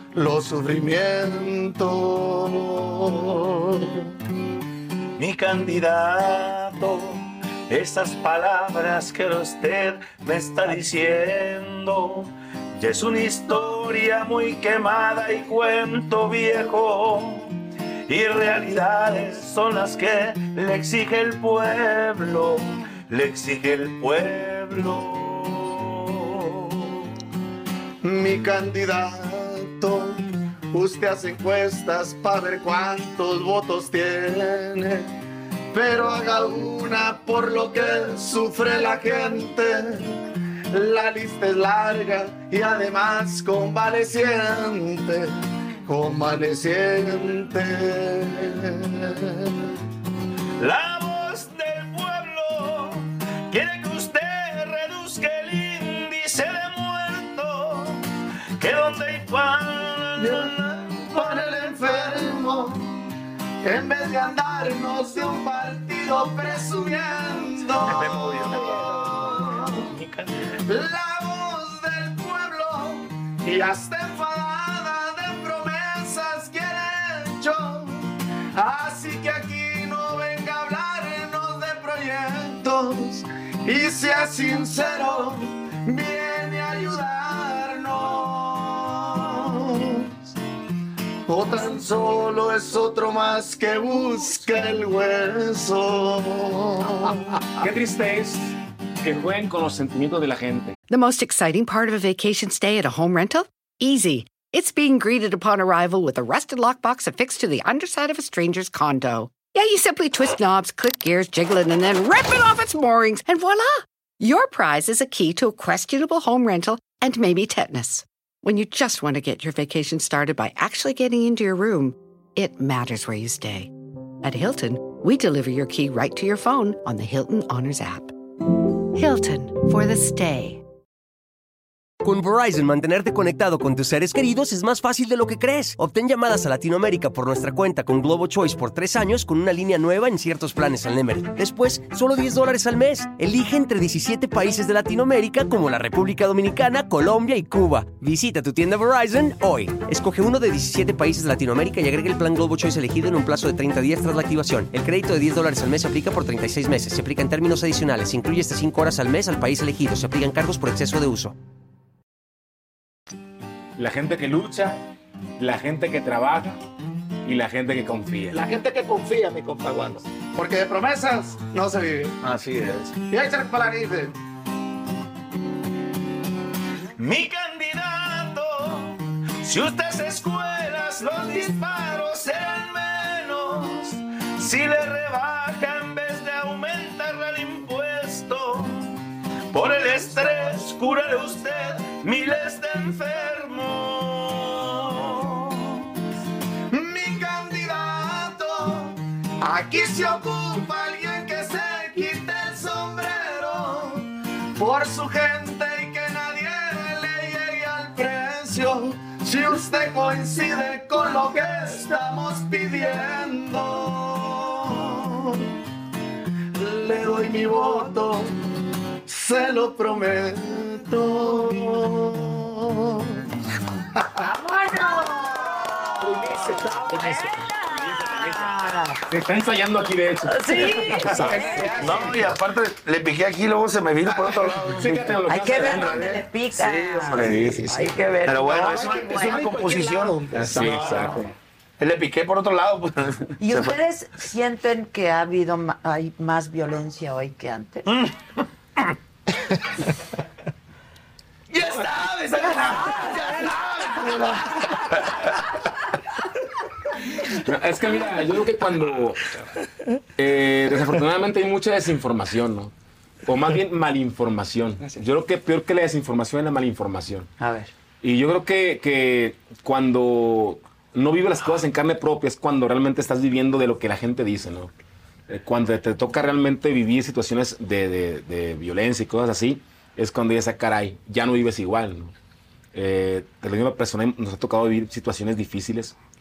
Mi candidato, esas palabras que usted me está diciendo, ya es una historia muy quemada y cuento viejo. Y realidades son las que le exige el pueblo, le exige el pueblo. Mi candidato, usted hace encuestas para ver cuántos votos tiene, pero haga una por lo que sufre la gente. La lista es larga y además convaleciente. La voz del pueblo quiere que usted reduzca el índice de muertos, que donde hay pan para el enfermo, en vez de andarnos de un partido presumiendo. La voz del pueblo ya está enfadada de promesas que han hecho, así que aquí no venga a hablarnos de proyectos y sea sincero, viene a ayudarnos, o tan solo es otro más que busca el hueso. Qué triste es que jueguen con los sentimientos de la gente. The most exciting part of a vacation stay at a home rental? Easy. It's being greeted upon arrival with a rusted lockbox affixed to the underside of a stranger's condo. Yeah, you simply twist knobs, click gears, jiggle it, and then rip it off its moorings, and voila! Your prize is a key to a questionable home rental and maybe tetanus. When you just want to get your vacation started by actually getting into your room, it matters where you stay. At Hilton, we deliver your key right to your phone on the Hilton Honors app. Hilton for the stay. Con Verizon, mantenerte conectado con tus seres queridos es más fácil de lo que crees. Obtén llamadas a Latinoamérica por nuestra cuenta con Globo Choice por 3 años con una línea nueva en ciertos planes al Nemery. Después, solo $10 al mes. Elige entre 17 países de Latinoamérica como la República Dominicana, Colombia y Cuba. Visita tu tienda Verizon hoy. Escoge uno de 17 países de Latinoamérica y agrega el plan Globo Choice elegido en un plazo de 30 días tras la activación. El crédito de $10 al mes se aplica por 36 meses. Se aplica en términos adicionales. Se incluye hasta 5 horas al mes al país elegido. Se aplican cargos por exceso de uso. La gente que lucha, la gente que trabaja y la gente que confía. La gente que confía, mi compa Wando. Porque de promesas no se vive. Así es. Y hay que ser palarife. Mi candidato, si usted hace escuelas, los disparos serán menos. Si le rebaja en vez de aumentarle el impuesto, por el estrés, cúrale usted miles de enfermos. Mi candidato, aquí se ocupa alguien que se quite el sombrero por su gente y que nadie le llegue al precio. Si usted coincide con lo que estamos pidiendo, le doy mi voto, se lo prometo. Se está ensayando aquí, de hecho. Sí. No, y aparte le piqué aquí y luego se me vino por otro lado. Fíjate lo que Hay que hace. ver dónde le pica. Sí, hombre, sí. Hay que ver. Pero bueno, No, es una bueno. composición. Sí, exacto. Le piqué por otro lado. Pues. ¿Y Se fue. ustedes sienten que ha habido hay más violencia hoy que antes? ¡Ya sabes! Es que mira, yo creo que cuando desafortunadamente hay mucha desinformación, ¿no? O más bien malinformación. Yo creo que peor que la desinformación es la malinformación. A ver. Y yo creo que cuando no vives las cosas en carne propia es cuando realmente estás viviendo de lo que la gente dice, ¿no? Cuando te toca realmente vivir situaciones de violencia y cosas así, es cuando dices, caray, ya no vives igual, ¿no? De la misma persona nos ha tocado vivir situaciones difíciles.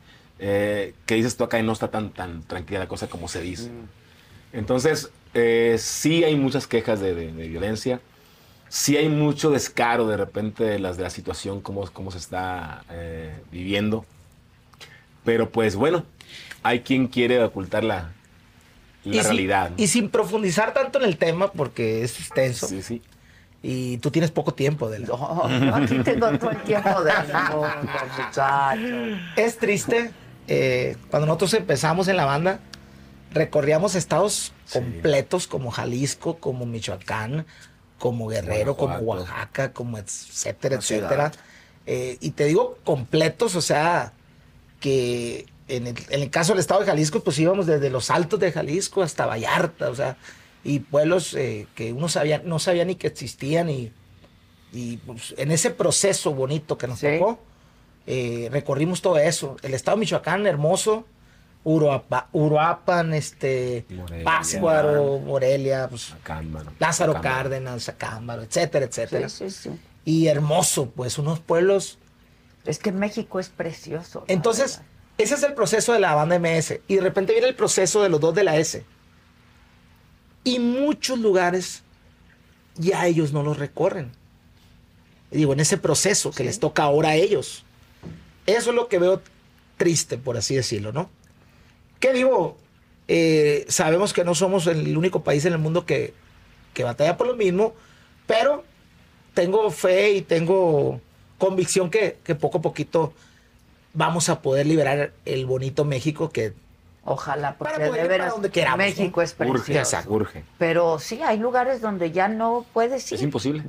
que dices tú acá y no está tan tranquila la cosa como se dice. Entonces, sí hay muchas quejas de violencia, sí hay mucho descaro de repente de la situación, cómo se está viviendo, pero pues bueno, hay quien quiere ocultar la realidad, ¿no? Y sin profundizar tanto en el tema, porque es extenso. Sí, sí. Y tú tienes poco tiempo de No, yo aquí tengo todo el tiempo del mundo, muchachos. Es triste. Cuando nosotros empezamos en la banda, recorríamos estados completos como Jalisco, como Michoacán, como Guerrero, como Oaxaca, como etcétera, etcétera. Y te digo completos, o sea, que en el caso del estado de Jalisco, pues íbamos desde los Altos de Jalisco hasta Vallarta, o sea, y pueblos que uno no sabía ni que existían, y pues, en ese proceso bonito que nos tocó, recorrimos todo eso. El estado de Michoacán, hermoso, Uruapan, Morelia, Pátzcuaro, Morelia, pues, Lázaro Acámbaro. Cárdenas, Acámbaro, etcétera, etcétera. Sí, sí, sí. Y hermoso, pues, unos pueblos. Es que México es precioso. Entonces, ese es el proceso de la banda MS. Y de repente viene el proceso de los dos de la S. Y muchos lugares ya ellos no los recorren. Digo, en ese proceso que les toca ahora a ellos. Eso es lo que veo triste, por así decirlo, ¿no? ¿Qué digo? Sabemos que no somos el único país en el mundo que batalla por lo mismo, pero tengo fe y tengo convicción que poco a poquito vamos a poder liberar el bonito México que... Ojalá, porque Para poder de ir para veras donde queramos, México ¿no? es precioso. Urge. Pero sí, hay lugares donde ya no puedes ir. Es imposible.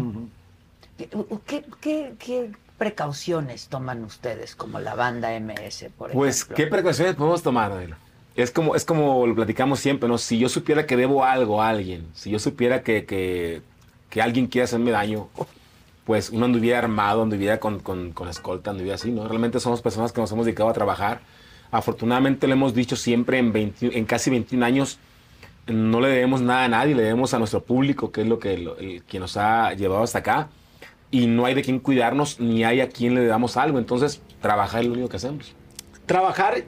¿Qué precauciones toman ustedes como la banda MS, por Pues, ejemplo? ¿qué precauciones podemos tomar, Adela? Es como lo platicamos siempre, ¿no? Si yo supiera que debo algo a alguien, si yo supiera que alguien quiere hacerme daño, pues uno anduviera armado, anduviera con escolta, anduviera así, ¿no? Realmente somos personas que nos hemos dedicado a trabajar. Afortunadamente, lo hemos dicho siempre, en casi 21 años, no le debemos nada a nadie, le debemos a nuestro público, que es quien nos ha llevado hasta acá. Y no hay de quién cuidarnos, ni hay a quien le debamos algo. Entonces, trabajar es lo único que hacemos. Trabajar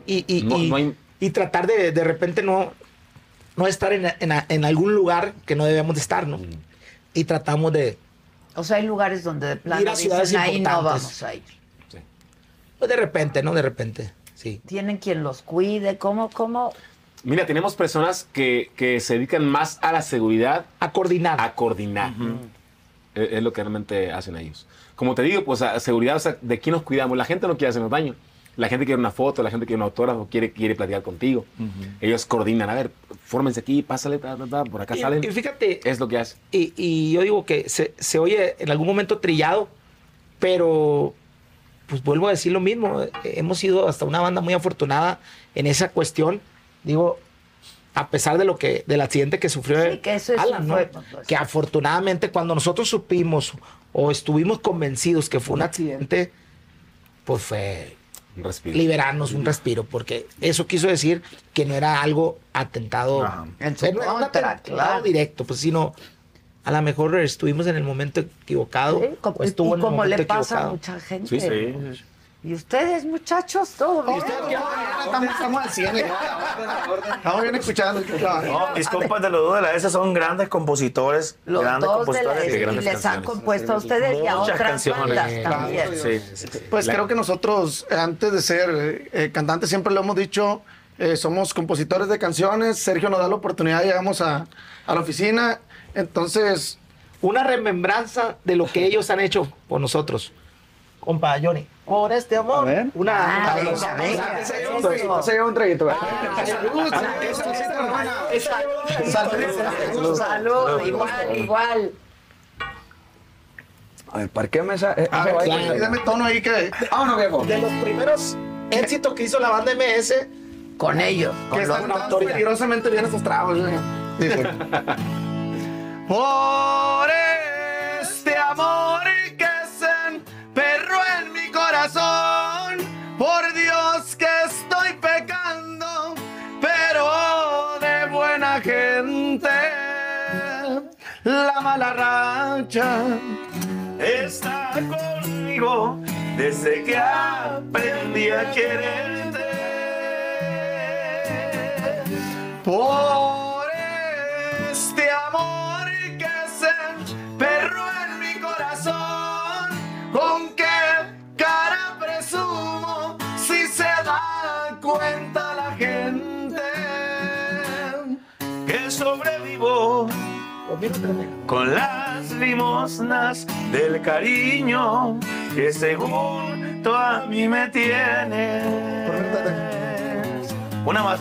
y tratar de repente no estar en algún lugar que no debemos de estar, ¿no? Y tratamos de... O sea, hay lugares donde de plano Ir a ciudades dicen, ahí no importantes. vamos a ir. Sí. Pues de repente, ¿no? De repente, sí. ¿Tienen quien los cuide? ¿Cómo? Mira, tenemos personas que se dedican más a la seguridad, A coordinar. a coordinar. Es lo que realmente hacen ellos. Como te digo, pues a seguridad, o sea, ¿de quién nos cuidamos? La gente no quiere hacernos daño. La gente quiere una foto, la gente quiere un autógrafo, quiere platicar contigo. Ellos coordinan, a ver, fórmense aquí, pásale, por acá salen. Y fíjate, Es lo que hacen. y yo digo que se oye en algún momento trillado, pero pues vuelvo a decir lo mismo. Hemos sido hasta una banda muy afortunada en esa cuestión. Digo, a pesar del accidente que sufrió Sí, que eso es Alan, ¿no? pues. Que afortunadamente cuando nosotros supimos o estuvimos convencidos que fue un accidente, pues fue Un respiro. liberarnos un respiro, porque eso quiso decir que no era algo atentado, En su no era un contra, atentado claro. directo, pues sino a lo mejor estuvimos en el momento equivocado, Sí, o estuvo en el como le momento pasa a equivocado. mucha gente. Sí, sí. ¿Y ustedes, muchachos? ¿Todo bien? Estamos al 100. Estamos bien escuchando. No, mis compas de los dos de la S son grandes compositores. Los grandes dos de la compositores. y grandes les han canciones. compuesto a ustedes y a Muchas otras canciones. bandas también. Sí. Pues creo que nosotros, antes de ser cantantes, siempre lo hemos dicho, somos compositores de canciones. Sergio nos da la oportunidad, llegamos a la oficina. Entonces, Una remembranza de lo que ellos han hecho por nosotros. Compa Johnny, por este amor. A ver. Una Venga, venga. se lleva un traguito. Salud, igual. A ver, ¿parquéme esa? A ver, claro. Dame tono ahí que... Vámonos, viejo. de los primeros éxitos que hizo la banda MS, Con ellos. Que Con los están peligrosamente bien esos tragos. Dice. Por este amor que se emperró en mi corazón, por Dios que estoy pecando, pero de buena gente. La mala racha está conmigo desde que aprendí a quererte. por este amor que se perró en mi corazón. ¿Con qué cara presumo si se da cuenta la gente que sobrevivo con las limosnas del cariño que según tú a mí me tienes? Una más.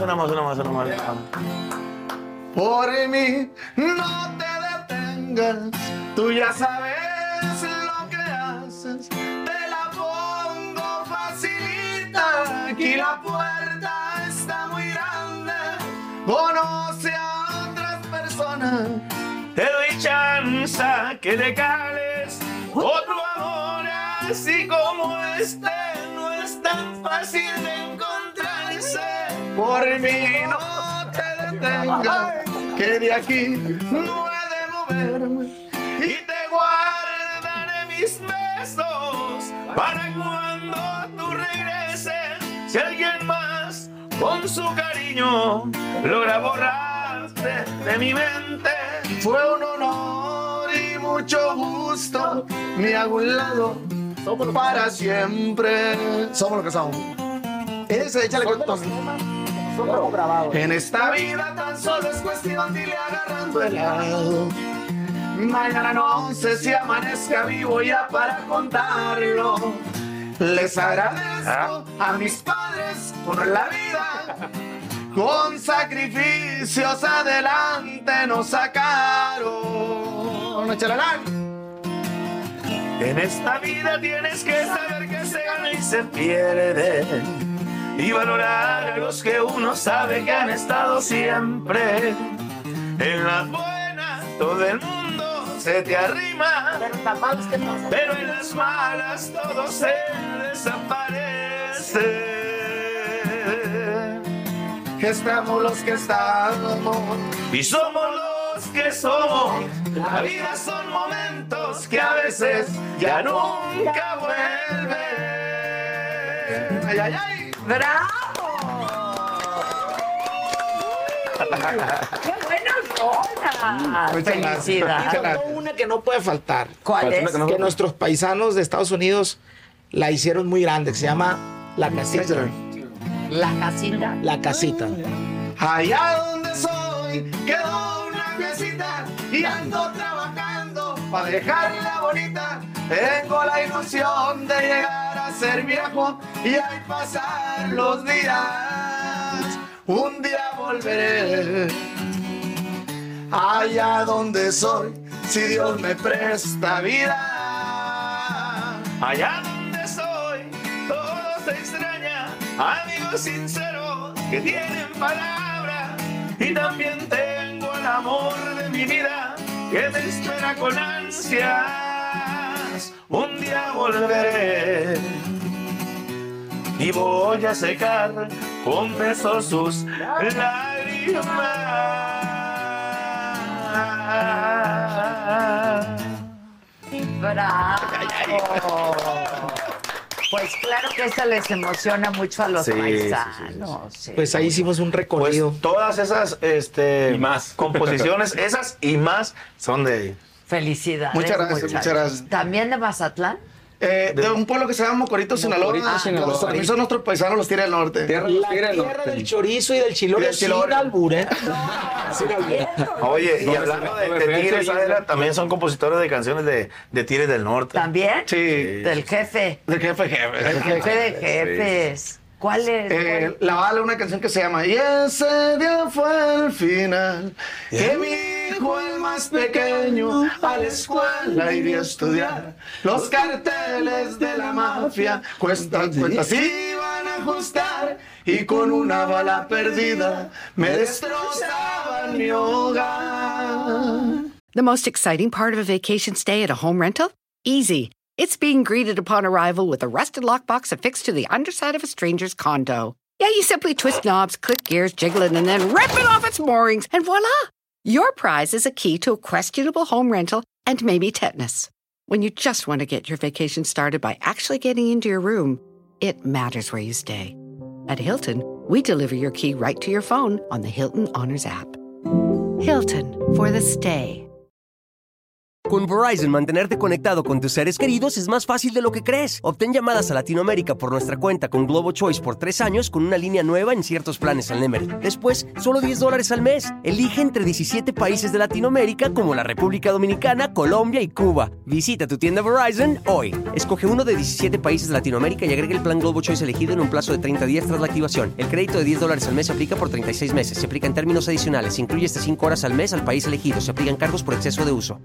Por mí no te detengas, tú ya sabes lo que haces. Te la pongo facilita, aquí la puerta está muy grande. Conoce a otras personas, te doy chance que te cales. Otro amor así como este no es tan fácil de encontrarse. Por mí no te detengas, que de aquí no he de moverme. Y te guardaré mis besos para cuando tú regreses. Si alguien más con su cariño logra borrarte de mi mente, fue un honor y mucho gusto. Me hago un lado para siempre. Somos lo que somos. Ese, échale con en esta vida tan solo es cuestión de irle agarrando el lado. Mañana no sé si amanezca vivo ya para contarlo. Les agradezco a mis padres por la vida. Con sacrificios adelante nos sacaron. En esta vida tienes que saber que se gana y se pierde, y valorar a los que uno sabe que han estado siempre. En las buenas todo el mundo se te arrima, pero en las malas todo se desaparece. Estamos los que estamos y somos los que somos. La vida son momentos que a veces ya nunca vuelven. ¡Ay, ay, ay! ¡Bravo! ¡Qué buena rola! ¡Felicidades! Una que no puede faltar. ¿Cuál es? Que nuestros paisanos de Estados Unidos la hicieron muy grande, que se llama La Casita. La casita. La Casita. Allá donde soy quedó una casita y ando trabajando para dejarla bonita. Tengo la ilusión de llegar a ser viejo y al pasar los días un día volveré allá donde soy, si Dios me presta vida. Allá donde soy todo se extraña, amigos sinceros que tienen palabra, y también tengo el amor de mi vida que me espera con ansias. Un día volveré y voy a secar con besos sus lágrimas. ¡Bravo! Pues claro que esta les emociona mucho a los paisanos. Sí. Pues ahí hicimos un recorrido. Pues todas esas y más composiciones, esas y más, son de... Felicidades. Muchas gracias. ¿También de Mazatlán? De un pueblo que se llama Mocorito, Sinaloa. Los permisos de nuestros paisanos los tira del norte. La tierra del chorizo y del chilorio sin albur, ¿eh? Oye, y hablando de Tigres, Adela, también son compositores de canciones de Tigres del Norte. ¿También? Sí. Del jefe. Del jefe. El jefe de jefes. ¿Cuál es? La Bala, una canción que se llama Y ese día fue el final, que mi hijo, el más pequeño, a la escuela iría a estudiar. Los carteles de la mafia cuentas iban a ajustar, y con una bala perdida me destrozaban mi hogar. The most exciting part of a vacation stay at a home rental? Easy. It's being greeted upon arrival with a rusted lockbox affixed to the underside of a stranger's condo. Yeah, you simply twist knobs, click gears, jiggle it, and then rip it off its moorings, and voila! Your prize is a key to a questionable home rental and maybe tetanus. When you just want to get your vacation started by actually getting into your room, it matters where you stay. At Hilton, we deliver your key right to your phone on the Hilton Honors app. Hilton, for the stay. Con Verizon, mantenerte conectado con tus seres queridos es más fácil de lo que crees. Obtén llamadas a Latinoamérica por nuestra cuenta con Globo Choice por 3 años con una línea nueva en ciertos planes al Nemery. Después, solo $10 al mes. Elige entre 17 países de Latinoamérica como la República Dominicana, Colombia y Cuba. Visita tu tienda Verizon hoy. Escoge uno de 17 países de Latinoamérica y agrega el plan Globo Choice elegido en un plazo de 30 días tras la activación. El crédito de $10 al mes se aplica por 36 meses. Se aplica en términos adicionales. Se incluye hasta 5 horas al mes al país elegido. Se aplican cargos por exceso de uso.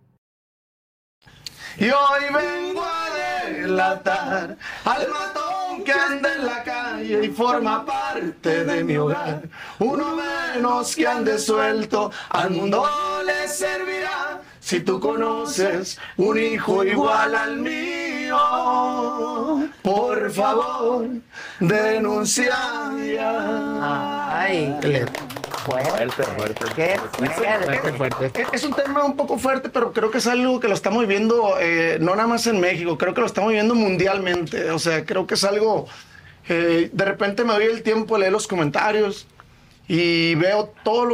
Y hoy vengo a delatar al matón que anda en la calle y forma parte de mi hogar. Uno menos que ande suelto, al mundo le servirá. Si tú conoces un hijo igual al mío, por favor, denuncia ya. Ay, fuerte. Qué fuerte. Es un tema un poco fuerte, pero creo que es algo que lo estamos viviendo no nada más en México, creo que lo estamos viviendo mundialmente. O sea, creo que es algo... de repente me doy el tiempo de leer los comentarios y veo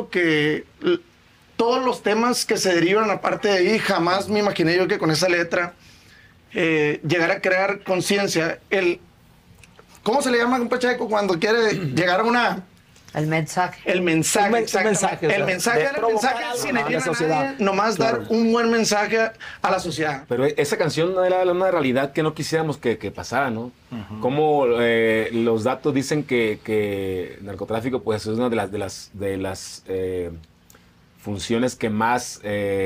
todos los temas que se derivan aparte de ahí. Jamás me imaginé yo que con esa letra llegar a crear conciencia. ¿Cómo se le llama, compa Checo, cuando quiere llegar a una... El mensaje. El mensaje, El mensaje sin herir a sociedad. nadie, nomás dar un buen mensaje a la sociedad. Pero esa canción era una realidad que no quisiéramos que pasara, ¿no? Como los datos dicen que el narcotráfico pues, es una de las funciones que más...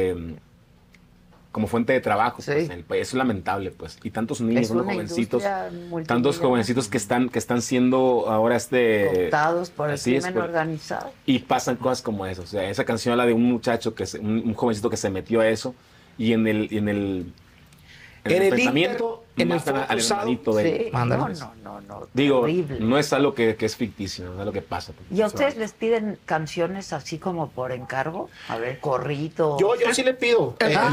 como fuente de trabajo, Sí. pues, en el país. Es lamentable, pues. Y tantos niños, Es una jovencitos, industria multimillonaria. tantos jovencitos que están siendo ahora Cooptados por el así es, crimen organizado. y pasan cosas como eso. O sea, esa canción habla de un muchacho un jovencito que se metió a eso y en el pensamiento en el matan al forzado, hermanito de él. Sí, Mándalo. no. Digo, terrible. no es algo que es ficticio, no es algo que pasa. ¿Y a ustedes les piden canciones así como por encargo? A ver, corrido. Yo sí le pido.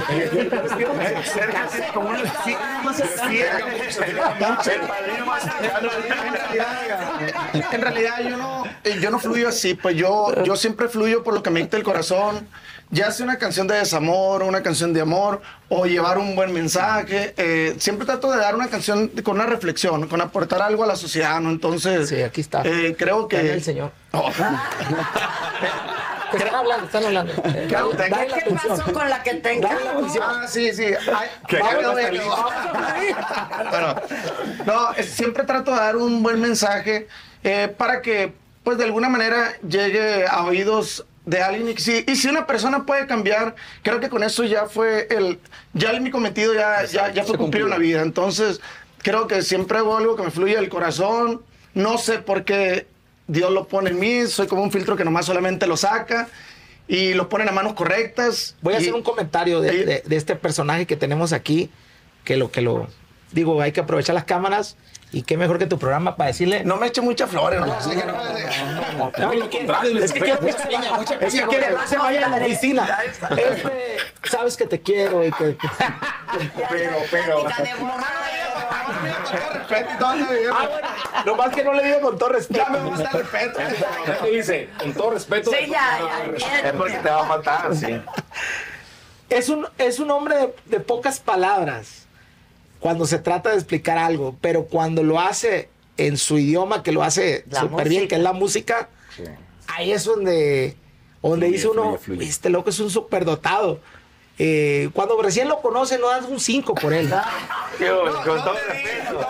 En realidad yo no fluyo así, pues yo siempre fluyo por lo que me dicta el corazón, ya sea una canción de desamor, una canción de amor o llevar un buen mensaje. Siempre trato de dar una canción con una reflexión, con aportar algo a la sociedad, ¿no? Entonces, Sí, aquí está. Creo que... El señor. Están hablando. Dale la ¿Qué atención. pasó con la que te encargo? Sí. Bueno, no, siempre trato de dar un buen mensaje para que, pues, de alguna manera llegue a oídos de alguien. Y si una persona puede cambiar, creo que con eso ya fue mi cometido ya fue cumplido en la vida. Entonces, creo que siempre hago algo que me fluye del corazón. No sé por qué Dios lo pone en mí, soy como un filtro que nomás solamente lo saca y lo pone en las manos correctas. Voy a hacer un comentario de este personaje que tenemos aquí, que lo digo, hay que aprovechar las cámaras y qué mejor que tu programa para decirle. No me eche muchas flores, ¿no? Es que quiero que no se vaya a la oficina. Sabes que te quiero y que... Pero nomás que no le digo con todo respeto. ya me gusta el respeto. ¿Qué dice? Con todo respeto. Sí, ya. Es porque te va a faltar, sí. Es un hombre de pocas palabras cuando se trata de explicar algo, pero cuando lo hace en su idioma, que lo hace La súper bien, música. que es la música, ahí es donde dice uno, fluye. este loco es un superdotado. Cuando recién lo conoce, no das un 5 por él. Con todo respeto.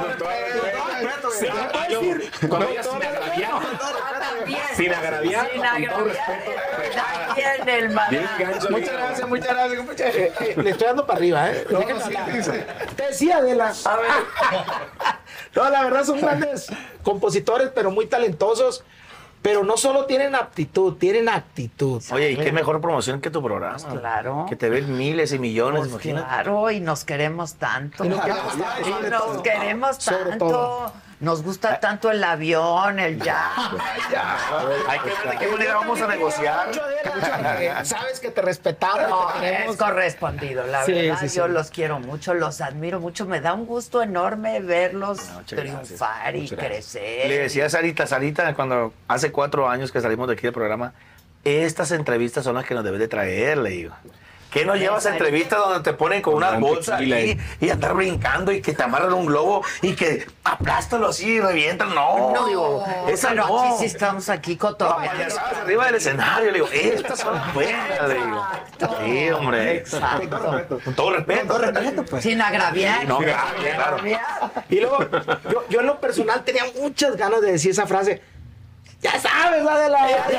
Cuando ella sin agraviar, con todo respeto. También el Muchas gracias, compañero. Le estoy dando para arriba, ¿eh? Déjenme hablar. Te decía, Adela. A ver. No, la verdad son grandes compositores, pero muy talentosos. Pero no solo tienen aptitud, tienen actitud. Oye, y qué mejor promoción que tu programa. Claro. Que te ven miles y millones, imagínate. Claro, y nos queremos tanto. Y nos queremos tanto, Y nos queremos Sobre tanto. todo. Nos gusta tanto el avión, el jazz. Hay que ver de qué manera vamos a negociar. Sabes que te respetamos. No, es correspondido, la Sí, verdad. sí, sí. Yo los quiero mucho, los admiro mucho. Me da un gusto enorme verlos triunfar y crecer. Le decía a Sarita, cuando hace 4 años que salimos de aquí del programa, estas entrevistas son las que nos debes de traer, le digo. ¿Qué no llevas a entrevistas donde te ponen con unas bolsas aquí y andar brincando y que te amarran un globo y que aplástalo así y revientan? No, digo, esa pero no. aquí sí estamos aquí cotorreando. Arriba del escenario, le digo, estas son las buenas, le digo. Sí, hombre. Exacto. Con todo respeto. pues. Sin agraviar. No, sin claro. agraviar. Y luego, yo en lo personal tenía muchas ganas de decir esa frase. Ya sabes, Adela.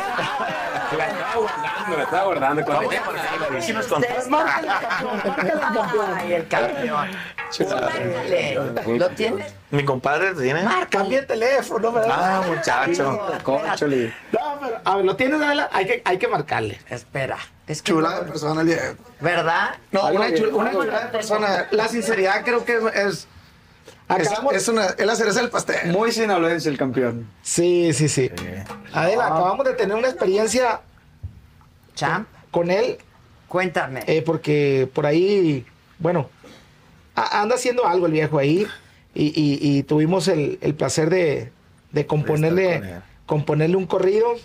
La estaba guardando. Ay, el campeón. Márcale. ¿Lo tienes? Mi compadre tiene. Cambia el teléfono, ¿verdad? Ah, muchacho. Cónchale. No, pero, a ver, ¿lo tienes, Adela? Hay que marcarle. Espera. Es que Chula de persona, Diego. ¿verdad? No, una chula de persona. La sinceridad creo que es la cereza del pastel. Muy sinaloense el campeón. Sí. Adela, acabamos de tener una experiencia Champ, con él, cuéntame. porque por ahí, bueno, anda haciendo algo el viejo ahí y tuvimos el placer de componerle un corrido.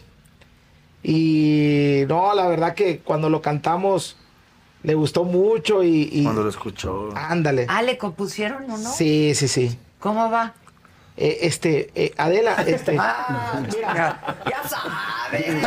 Y no, la verdad que cuando lo cantamos le gustó mucho y Cuando lo escuchó. ándale. ¿Le compusieron o no? Sí. ¿Cómo va? Adela, Mira, ya sabes.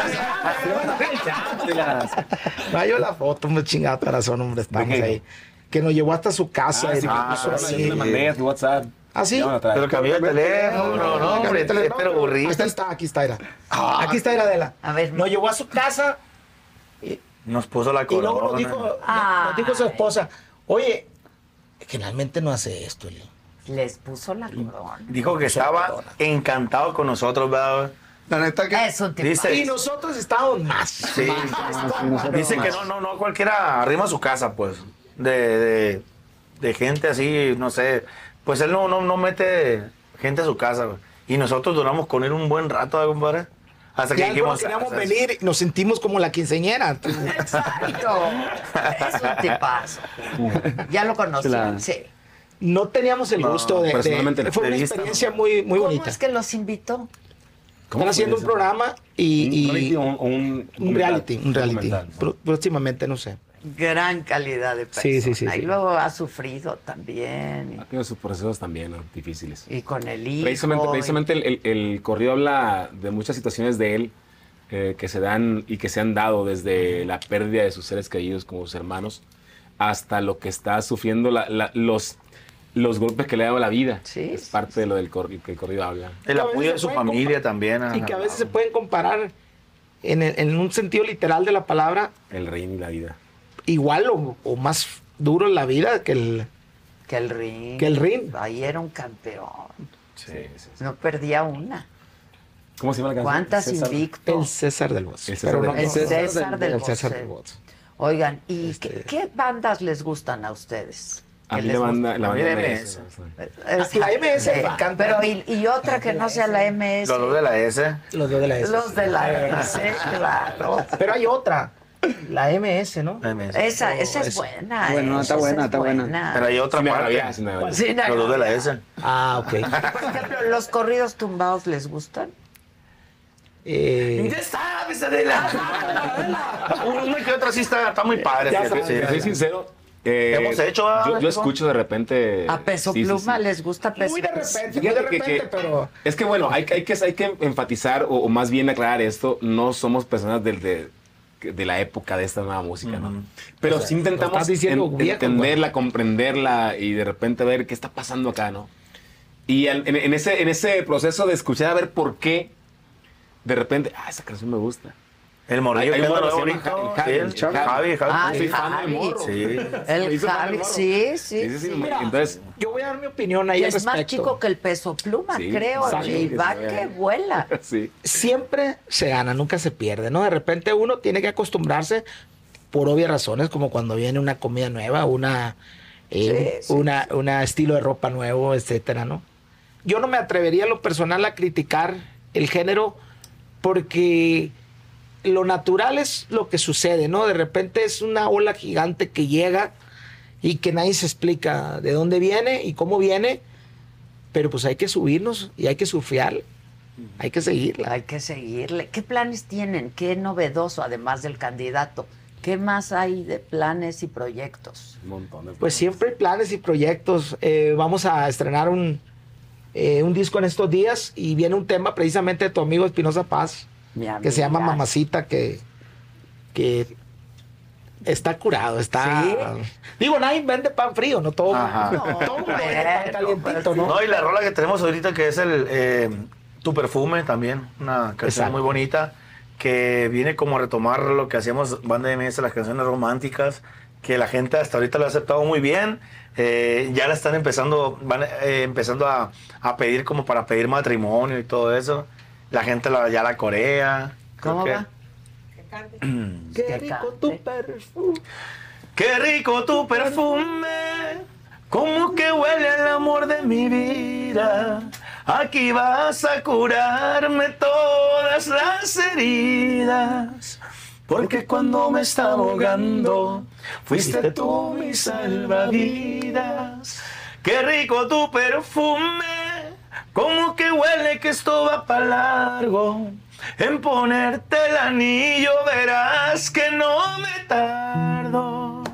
vaya la foto, hombre, chingada corazón, hombre, estamos ahí. Que nos llevó hasta su casa. Sí, me mandé a tu WhatsApp. ¿Ah, sí? Ya me la trae. Pero cambió el teléfono, no, hombre, pero aburrido. Aquí está, era. Aquí está, era Adela. A ver. Nos llevó a su casa Nos puso la y luego corona. nos dijo su esposa, oye, generalmente no hace esto. Les puso la corona. Dijo que estaba encantado con nosotros, ¿verdad? La neta que Es un tipo. Dice, Y nosotros estábamos más. sí, dice que no cualquiera arrima a su casa, pues, de gente así, no sé, pues él no mete gente a su casa, güey. Y nosotros duramos con él un buen rato, ¿verdad, compadre? Hasta que Ya dijimos, queríamos venir, nos sentimos como la quinceañera. Exacto. Es un tipazo. Ya lo conocí. Claro. Sí. No teníamos el gusto de personalmente no. fue una De vista, experiencia muy ¿Cómo bonita. es que los invitó? Están haciendo un programa y un reality. documental. Próximamente, no sé. Gran calidad de persona. Sí. Y luego ha sufrido también. Ha tenido sus procesos también, ¿no? Difíciles. Y con el hijo. Precisamente el corrido habla de muchas situaciones de él que se dan y que se han dado desde la pérdida de sus seres queridos como sus hermanos hasta lo que está sufriendo los golpes que le ha dado la vida. Sí, es parte de lo del que el corrido habla. el apoyo de su familia también. Y que a veces se pueden comparar en un sentido literal de la palabra, El reino y la vida. igual o más duro en la vida que el ring. Que el ring. Ahí era un campeón. Sí. No perdía una. ¿Cómo se llama la canción? ¿Cuántas César. invicto? el César del Bozo. El César Pero del no- El Bozo. César del el Bozo. César del Bozo. Oigan, ¿y qué bandas les gustan a ustedes? A ¿Qué mí les la banda A mí la MS. La MS me encanta. Pero y otra que no sea la MS. Los dos de la S. Los dos de la S. Los de la MS, claro. Pero hay otra, la MS, ¿no? La MS. Esa es buena. Bueno, está esa buena, es está buena. Pero hay otra Sin parte. agraviar, sin agraviar. Sin Los dos de la S. Ah, ok. Por ejemplo, ¿los corridos tumbados les gustan? Ya sabes, Adela. Una que otra sí está muy padre. Ya fíjate, sabes. sí. Soy sincero. Hemos hecho, yo escucho de repente. ¿A Peso sí, sí, Pluma sí. les gusta Peso Muy de Pluma? repente, Fíjate pero... Es que bueno, hay que enfatizar o más bien aclarar esto. No somos personas de la época de esta nueva música, ¿no? Pero sí lo intentamos estás diciendo viejo, entenderla, comprenderla y de repente ver qué está pasando acá, ¿no? Y en ese proceso de escuchar a ver por qué, de repente, esa canción me gusta. El morrillo Hay que un anda morro que se bonito. llama Sí, el Javi. Ah, Soy fan del Javi. morro. Sí. El Hizo fan Javi, del morro. sí. Sí. Mira, Entonces, yo voy a dar mi opinión ahí al Es más respecto. chico que el Peso Pluma, Sí, creo. sí, Y que va se vea. que vuela. sí. Siempre se gana, nunca se pierde, ¿no? De repente uno tiene que acostumbrarse por obvias razones, como cuando viene una comida nueva, una estilo de ropa nuevo, etcétera, ¿no? yo no me atrevería a lo personal a criticar el género porque lo natural es lo que sucede, ¿no? De repente es una ola gigante que llega y que nadie se explica de dónde viene y cómo viene, pero pues hay que subirnos y hay que surfear, hay que seguirla. Hay que seguirle. ¿Qué planes tienen? ¿Qué novedoso, además del candidato? ¿Qué más hay de planes y proyectos? Un montón de Pues siempre hay planes y proyectos. Vamos a estrenar un disco en estos días y viene un tema precisamente de tu amigo Espinosa Paz, que se llama Mamacita, que está curado, está... ¿Sí? Digo, nadie vende pan frío, no todo. Todo mundo vende pan calientito, ¿no? No, y la rola que tenemos ahorita que es Tu Perfume también, una canción Exacto. muy bonita que viene como a retomar lo que hacíamos Banda MS, las canciones románticas, que la gente hasta ahorita lo ha aceptado muy bien. Ya la están empezando, empezando a pedir como para pedir matrimonio y todo eso. La gente ya la corea. ¿Cómo va? Qué rico tu perfume. Qué rico tu perfume, como que huele al amor de mi vida. Aquí vas a curarme todas las heridas, porque cuando me estaba ahogando, fuiste tú mi salvavidas. Qué rico tu perfume, como que huele que esto va para largo. En ponerte el anillo verás que no me tardo.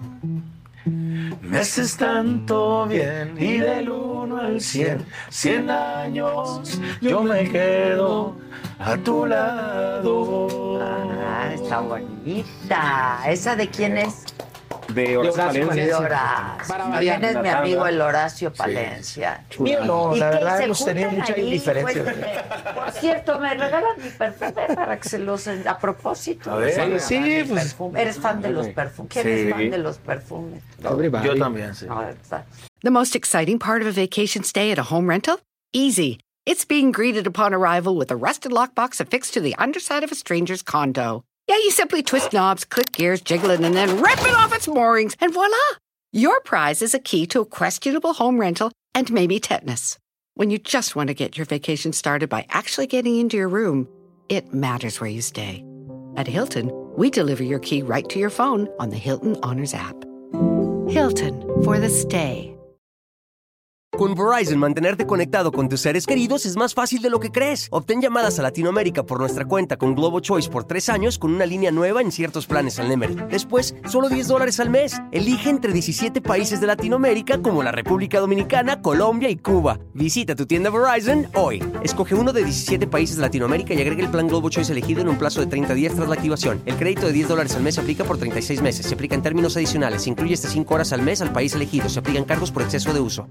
Me haces tanto bien y del 1 al 100, 100 años yo me quedo a tu lado. Ah, está bonita. ¿Esa de quién es? De Horacio Horacio Palencia. De Palencia. Horacio. Para También variar. es mi amigo el Horacio Palencia. Mío no, ¿Y la qué, verdad se hemos tenido juntan mucha ahí? indiferencia. Cuéntame. Por cierto, me regalan mi perfume para que se los... A propósito. A ver. me regalan Sí, mi pues. perfume. ¿Eres fan de los perfumes? ¿Quién Sí. es fan de los perfumes? Yo también, sí. No, está- The most exciting part of a vacation stay at a home rental? Easy. It's being greeted upon arrival with a rusted lockbox affixed to the underside of a stranger's condo. Yeah, you simply twist knobs, click gears, jiggle it, and then rip it off its moorings, and voila! Your prize is a key to a questionable home rental and maybe tetanus. When you just want to get your vacation started by actually getting into your room, it matters where you stay. At Hilton, we deliver your key right to your phone on the Hilton Honors app. Hilton for the stay. Con Verizon, mantenerte conectado con tus seres queridos es más fácil de lo que crees. Obtén llamadas a Latinoamérica por nuestra cuenta con Globo Choice por 3 años con una línea nueva en ciertos planes al Nemery. Después, solo $10 al mes. Elige entre 17 países de Latinoamérica como la República Dominicana, Colombia y Cuba. Visita tu tienda Verizon hoy. Escoge uno de 17 países de Latinoamérica y agrega el plan Globo Choice elegido en un plazo de 30 días tras la activación. El crédito de $10 al mes se aplica por 36 meses. Se aplica en términos adicionales. Se incluye hasta 5 horas al mes al país elegido. Se aplican cargos por exceso de uso.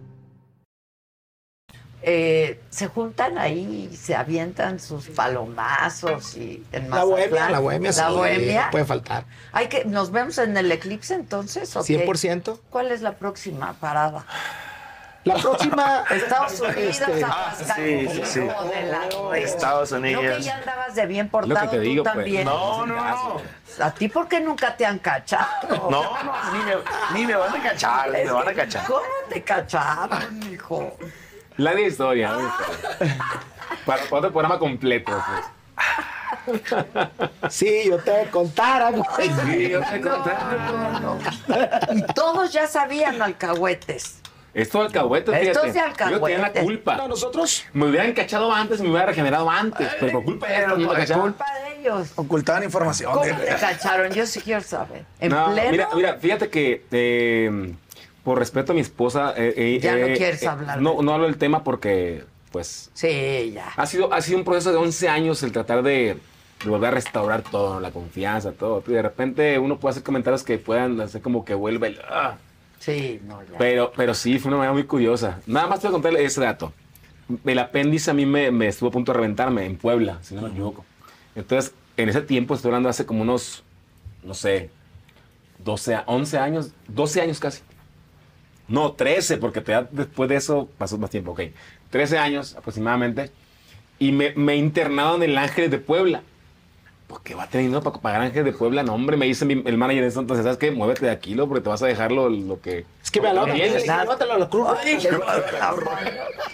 se juntan ahí y se avientan sus palomazos y en La bohemia, Mazatlán. sí, La bohemia. no puede faltar. ¿Nos vemos en el eclipse entonces? ¿o qué? 100%. ¿Cuál es la próxima parada? La próxima... Estados Unidos, sí, sí. Estados Unidos. No, que ya andabas de bien Lo portado, que te digo, tú pues. también. No. ¿A ti por qué nunca te han cachado? No, ni me van a cachar, me van a cachar. ¿Cómo te cacharon, hijo? La historia. Para otro programa completo. Pues. Sí, yo te voy a contar algo. Sí, yo te conté. Y todos ya sabían alcahuetes. Esto de alcahuetes, Esto fíjate. es de alcahuetes. Yo tenía la culpa. No, nosotros... Me hubieran cachado antes, me hubiera regenerado antes. Pero por culpa de esto, no me Por cacharon. culpa de ellos. Ocultaban información. ¿Cómo te cacharon? Yo sí quiero saber. ¿En No, pleno? mira, fíjate que por respeto a mi esposa... Ya no quieres hablar No, de- no hablo del tema porque, pues... Sí, ya. Ha sido un proceso de 11 años el tratar de volver a restaurar todo, la confianza, todo. Y de repente uno puede hacer comentarios que puedan hacer como que vuelva el... Sí, no, ya. Pero sí, fue una manera muy curiosa. Nada más te voy a contarle ese dato. El apéndice a mí me estuvo a punto de reventarme en Puebla, si no me equivoco. Entonces, en ese tiempo, estoy hablando hace como unos, no sé, 11 años, 12 años casi. No, 13, porque después de eso pasó más tiempo, ok. 13 años aproximadamente. Y me internaron en el Ángeles de Puebla. ¿Por qué va a tener dinero para pagar Ángeles de Puebla? No, hombre, me dice el manager de eso, entonces, ¿sabes qué? Muévete de aquí, porque te vas a dejar lo que... Es que me lo hablaron. tienes. Llévatelo a la cruz.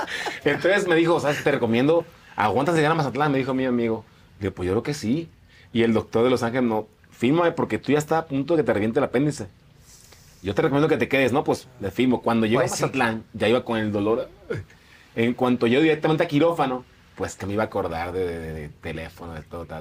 Entonces me dijo, ¿sabes? Te recomiendo, ¿aguantas llegar a Mazatlán? Me dijo mi amigo. Le digo, pues yo creo que sí. Y el doctor de Los Ángeles, no, fírmame porque tú ya estás a punto de que te reviente el apéndice. Yo te recomiendo que te quedes, ¿no? Pues le firmo. Cuando llego a Mazatlán, ya iba con el dolor. En cuanto yo directamente a quirófano, pues que me iba a acordar de teléfono, de todo,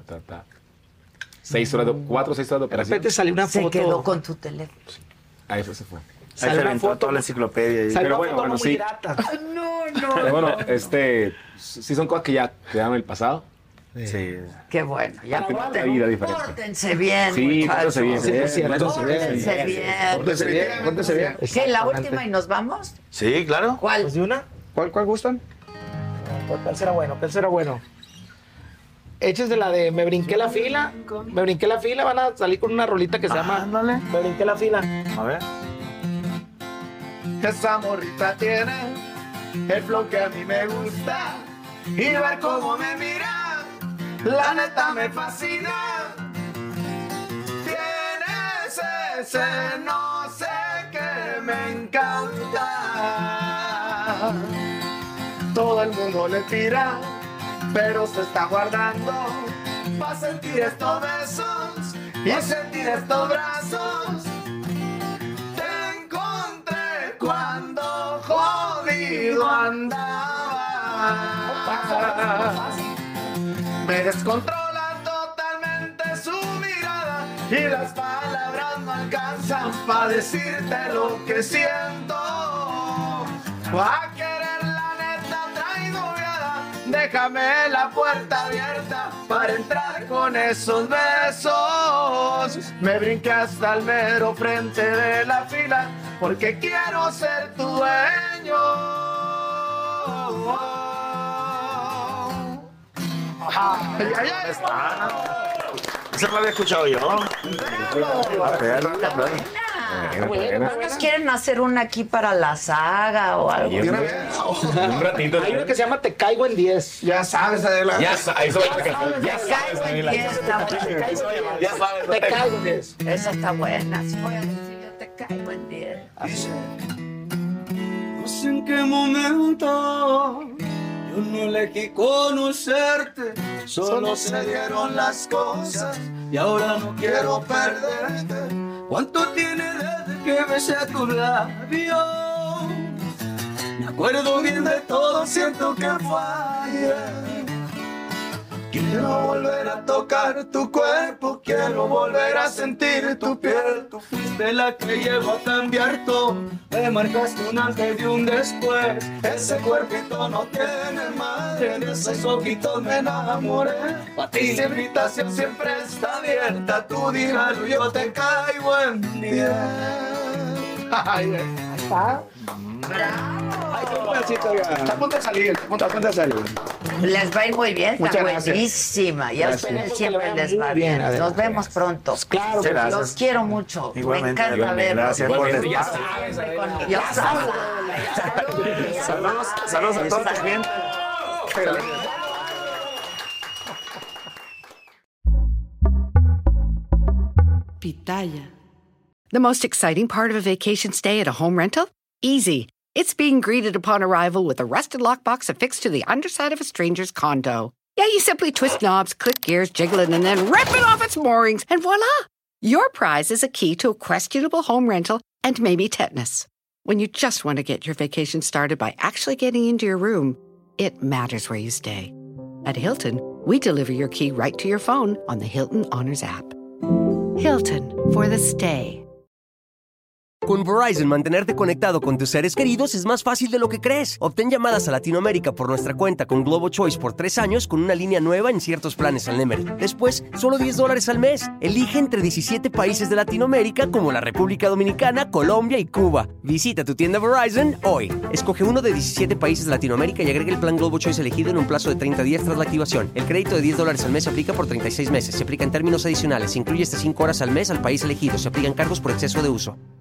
4 o 6 horas de operación. De repente salió una foto. Se quedó con tu teléfono. Sí. Ahí eso se fue. Ahí Salió se una aventó foto. toda la enciclopedia. Y... Salió Pero una bueno, foto sí. muy grata. Pero bueno, sí son cosas que ya quedaron en el pasado. Sí. Qué bueno. Ya La vida diferente. pórtense bien, Sí, muchachos. pórtense bien. Sí, es cierto. Pórtense bien. Póntese bien. ¿Qué, la última y nos vamos? Sí, claro. ¿Cuál? ¿Pues de una? ¿Cuál gustan? ¿Cuál será bueno? Eches de la de Me brinqué la fila. Van a salir con una rolita que se llama Ándale. Me brinqué la fila. A ver. Esa morrita tiene el flow que a mí me gusta y ver cómo me mira, la neta me fascina. Tienes ese no sé que me encanta. Todo el mundo le tira, pero se está guardando pa' sentir estos besos y sentir estos brazos. Te encontré cuando jodido andaba. Me descontrola totalmente su mirada y las palabras no alcanzan pa' decirte lo que siento. A querer la neta traidoreada, déjame la puerta abierta para entrar con esos besos. Me brinqué hasta el mero frente de la fila porque quiero ser tu dueño. Ay, ay, ay. Esa la había escuchado yo. ¿No nos quieren hacer una aquí para la saga o algo? Un ratito. Hay uno que se llama Te caigo en 10. Ya sabes, adelante. Eso Te caigo en 10, está buena. Ya sabes. Te caigo en 10. Esa está buena. Sí, voy a decir, yo te caigo en 10. No sé en qué momento yo no elegí conocerte, solo se dieron las cosas y ahora no quiero perderte. ¿Cuánto tiene desde que besé tus labios? Me acuerdo bien de todo, siento que fue ayer. Quiero volver a tocar tu cuerpo, quiero volver a sentir tu piel. Tú fuiste la que llegó a cambiar todo, me marcaste un antes y un después. Ese cuerpito no tiene madre, de esos ojitos me enamoré. Pa' ti la invitación siempre está abierta, tú dígalo, yo te caigo en 10. Está. Está a punto de salir, Les va a ir muy bien, está Muchas gracias. buenísima. Ya ustedes siempre les va Muy bien, bien. Adela. Nos vemos pronto. Claro que Gracias. Los quiero mucho. Igualmente, Me encanta verlos. gracias por el Ya espacio. sabes. Ya sabes. Saludos a toda la gente. Pitaya. The most exciting part of a vacation stay at a home rental? Easy. It's being greeted upon arrival with a rusted lockbox affixed to the underside of a stranger's condo. Yeah, you simply twist knobs, click gears, jiggle it, and then rip it off its moorings, and voila! Your prize is a key to a questionable home rental and maybe tetanus. When you just want to get your vacation started by actually getting into your room, it matters where you stay. At Hilton, we deliver your key right to your phone on the Hilton Honors app. Hilton for the stay. Con Verizon, mantenerte conectado con tus seres queridos es más fácil de lo que crees. Obtén llamadas a Latinoamérica por nuestra cuenta con Globo Choice por 3 años con una línea nueva en ciertos planes al Nemery. Después, solo $10 al mes. Elige entre 17 países de Latinoamérica como la República Dominicana, Colombia y Cuba. Visita tu tienda Verizon hoy. Escoge uno de 17 países de Latinoamérica y agrega el plan Globo Choice elegido en un plazo de 30 días tras la activación. El crédito de $10 al mes se aplica por 36 meses. Se aplica en términos adicionales. Se incluye hasta 5 horas al mes al país elegido. Se aplican cargos por exceso de uso.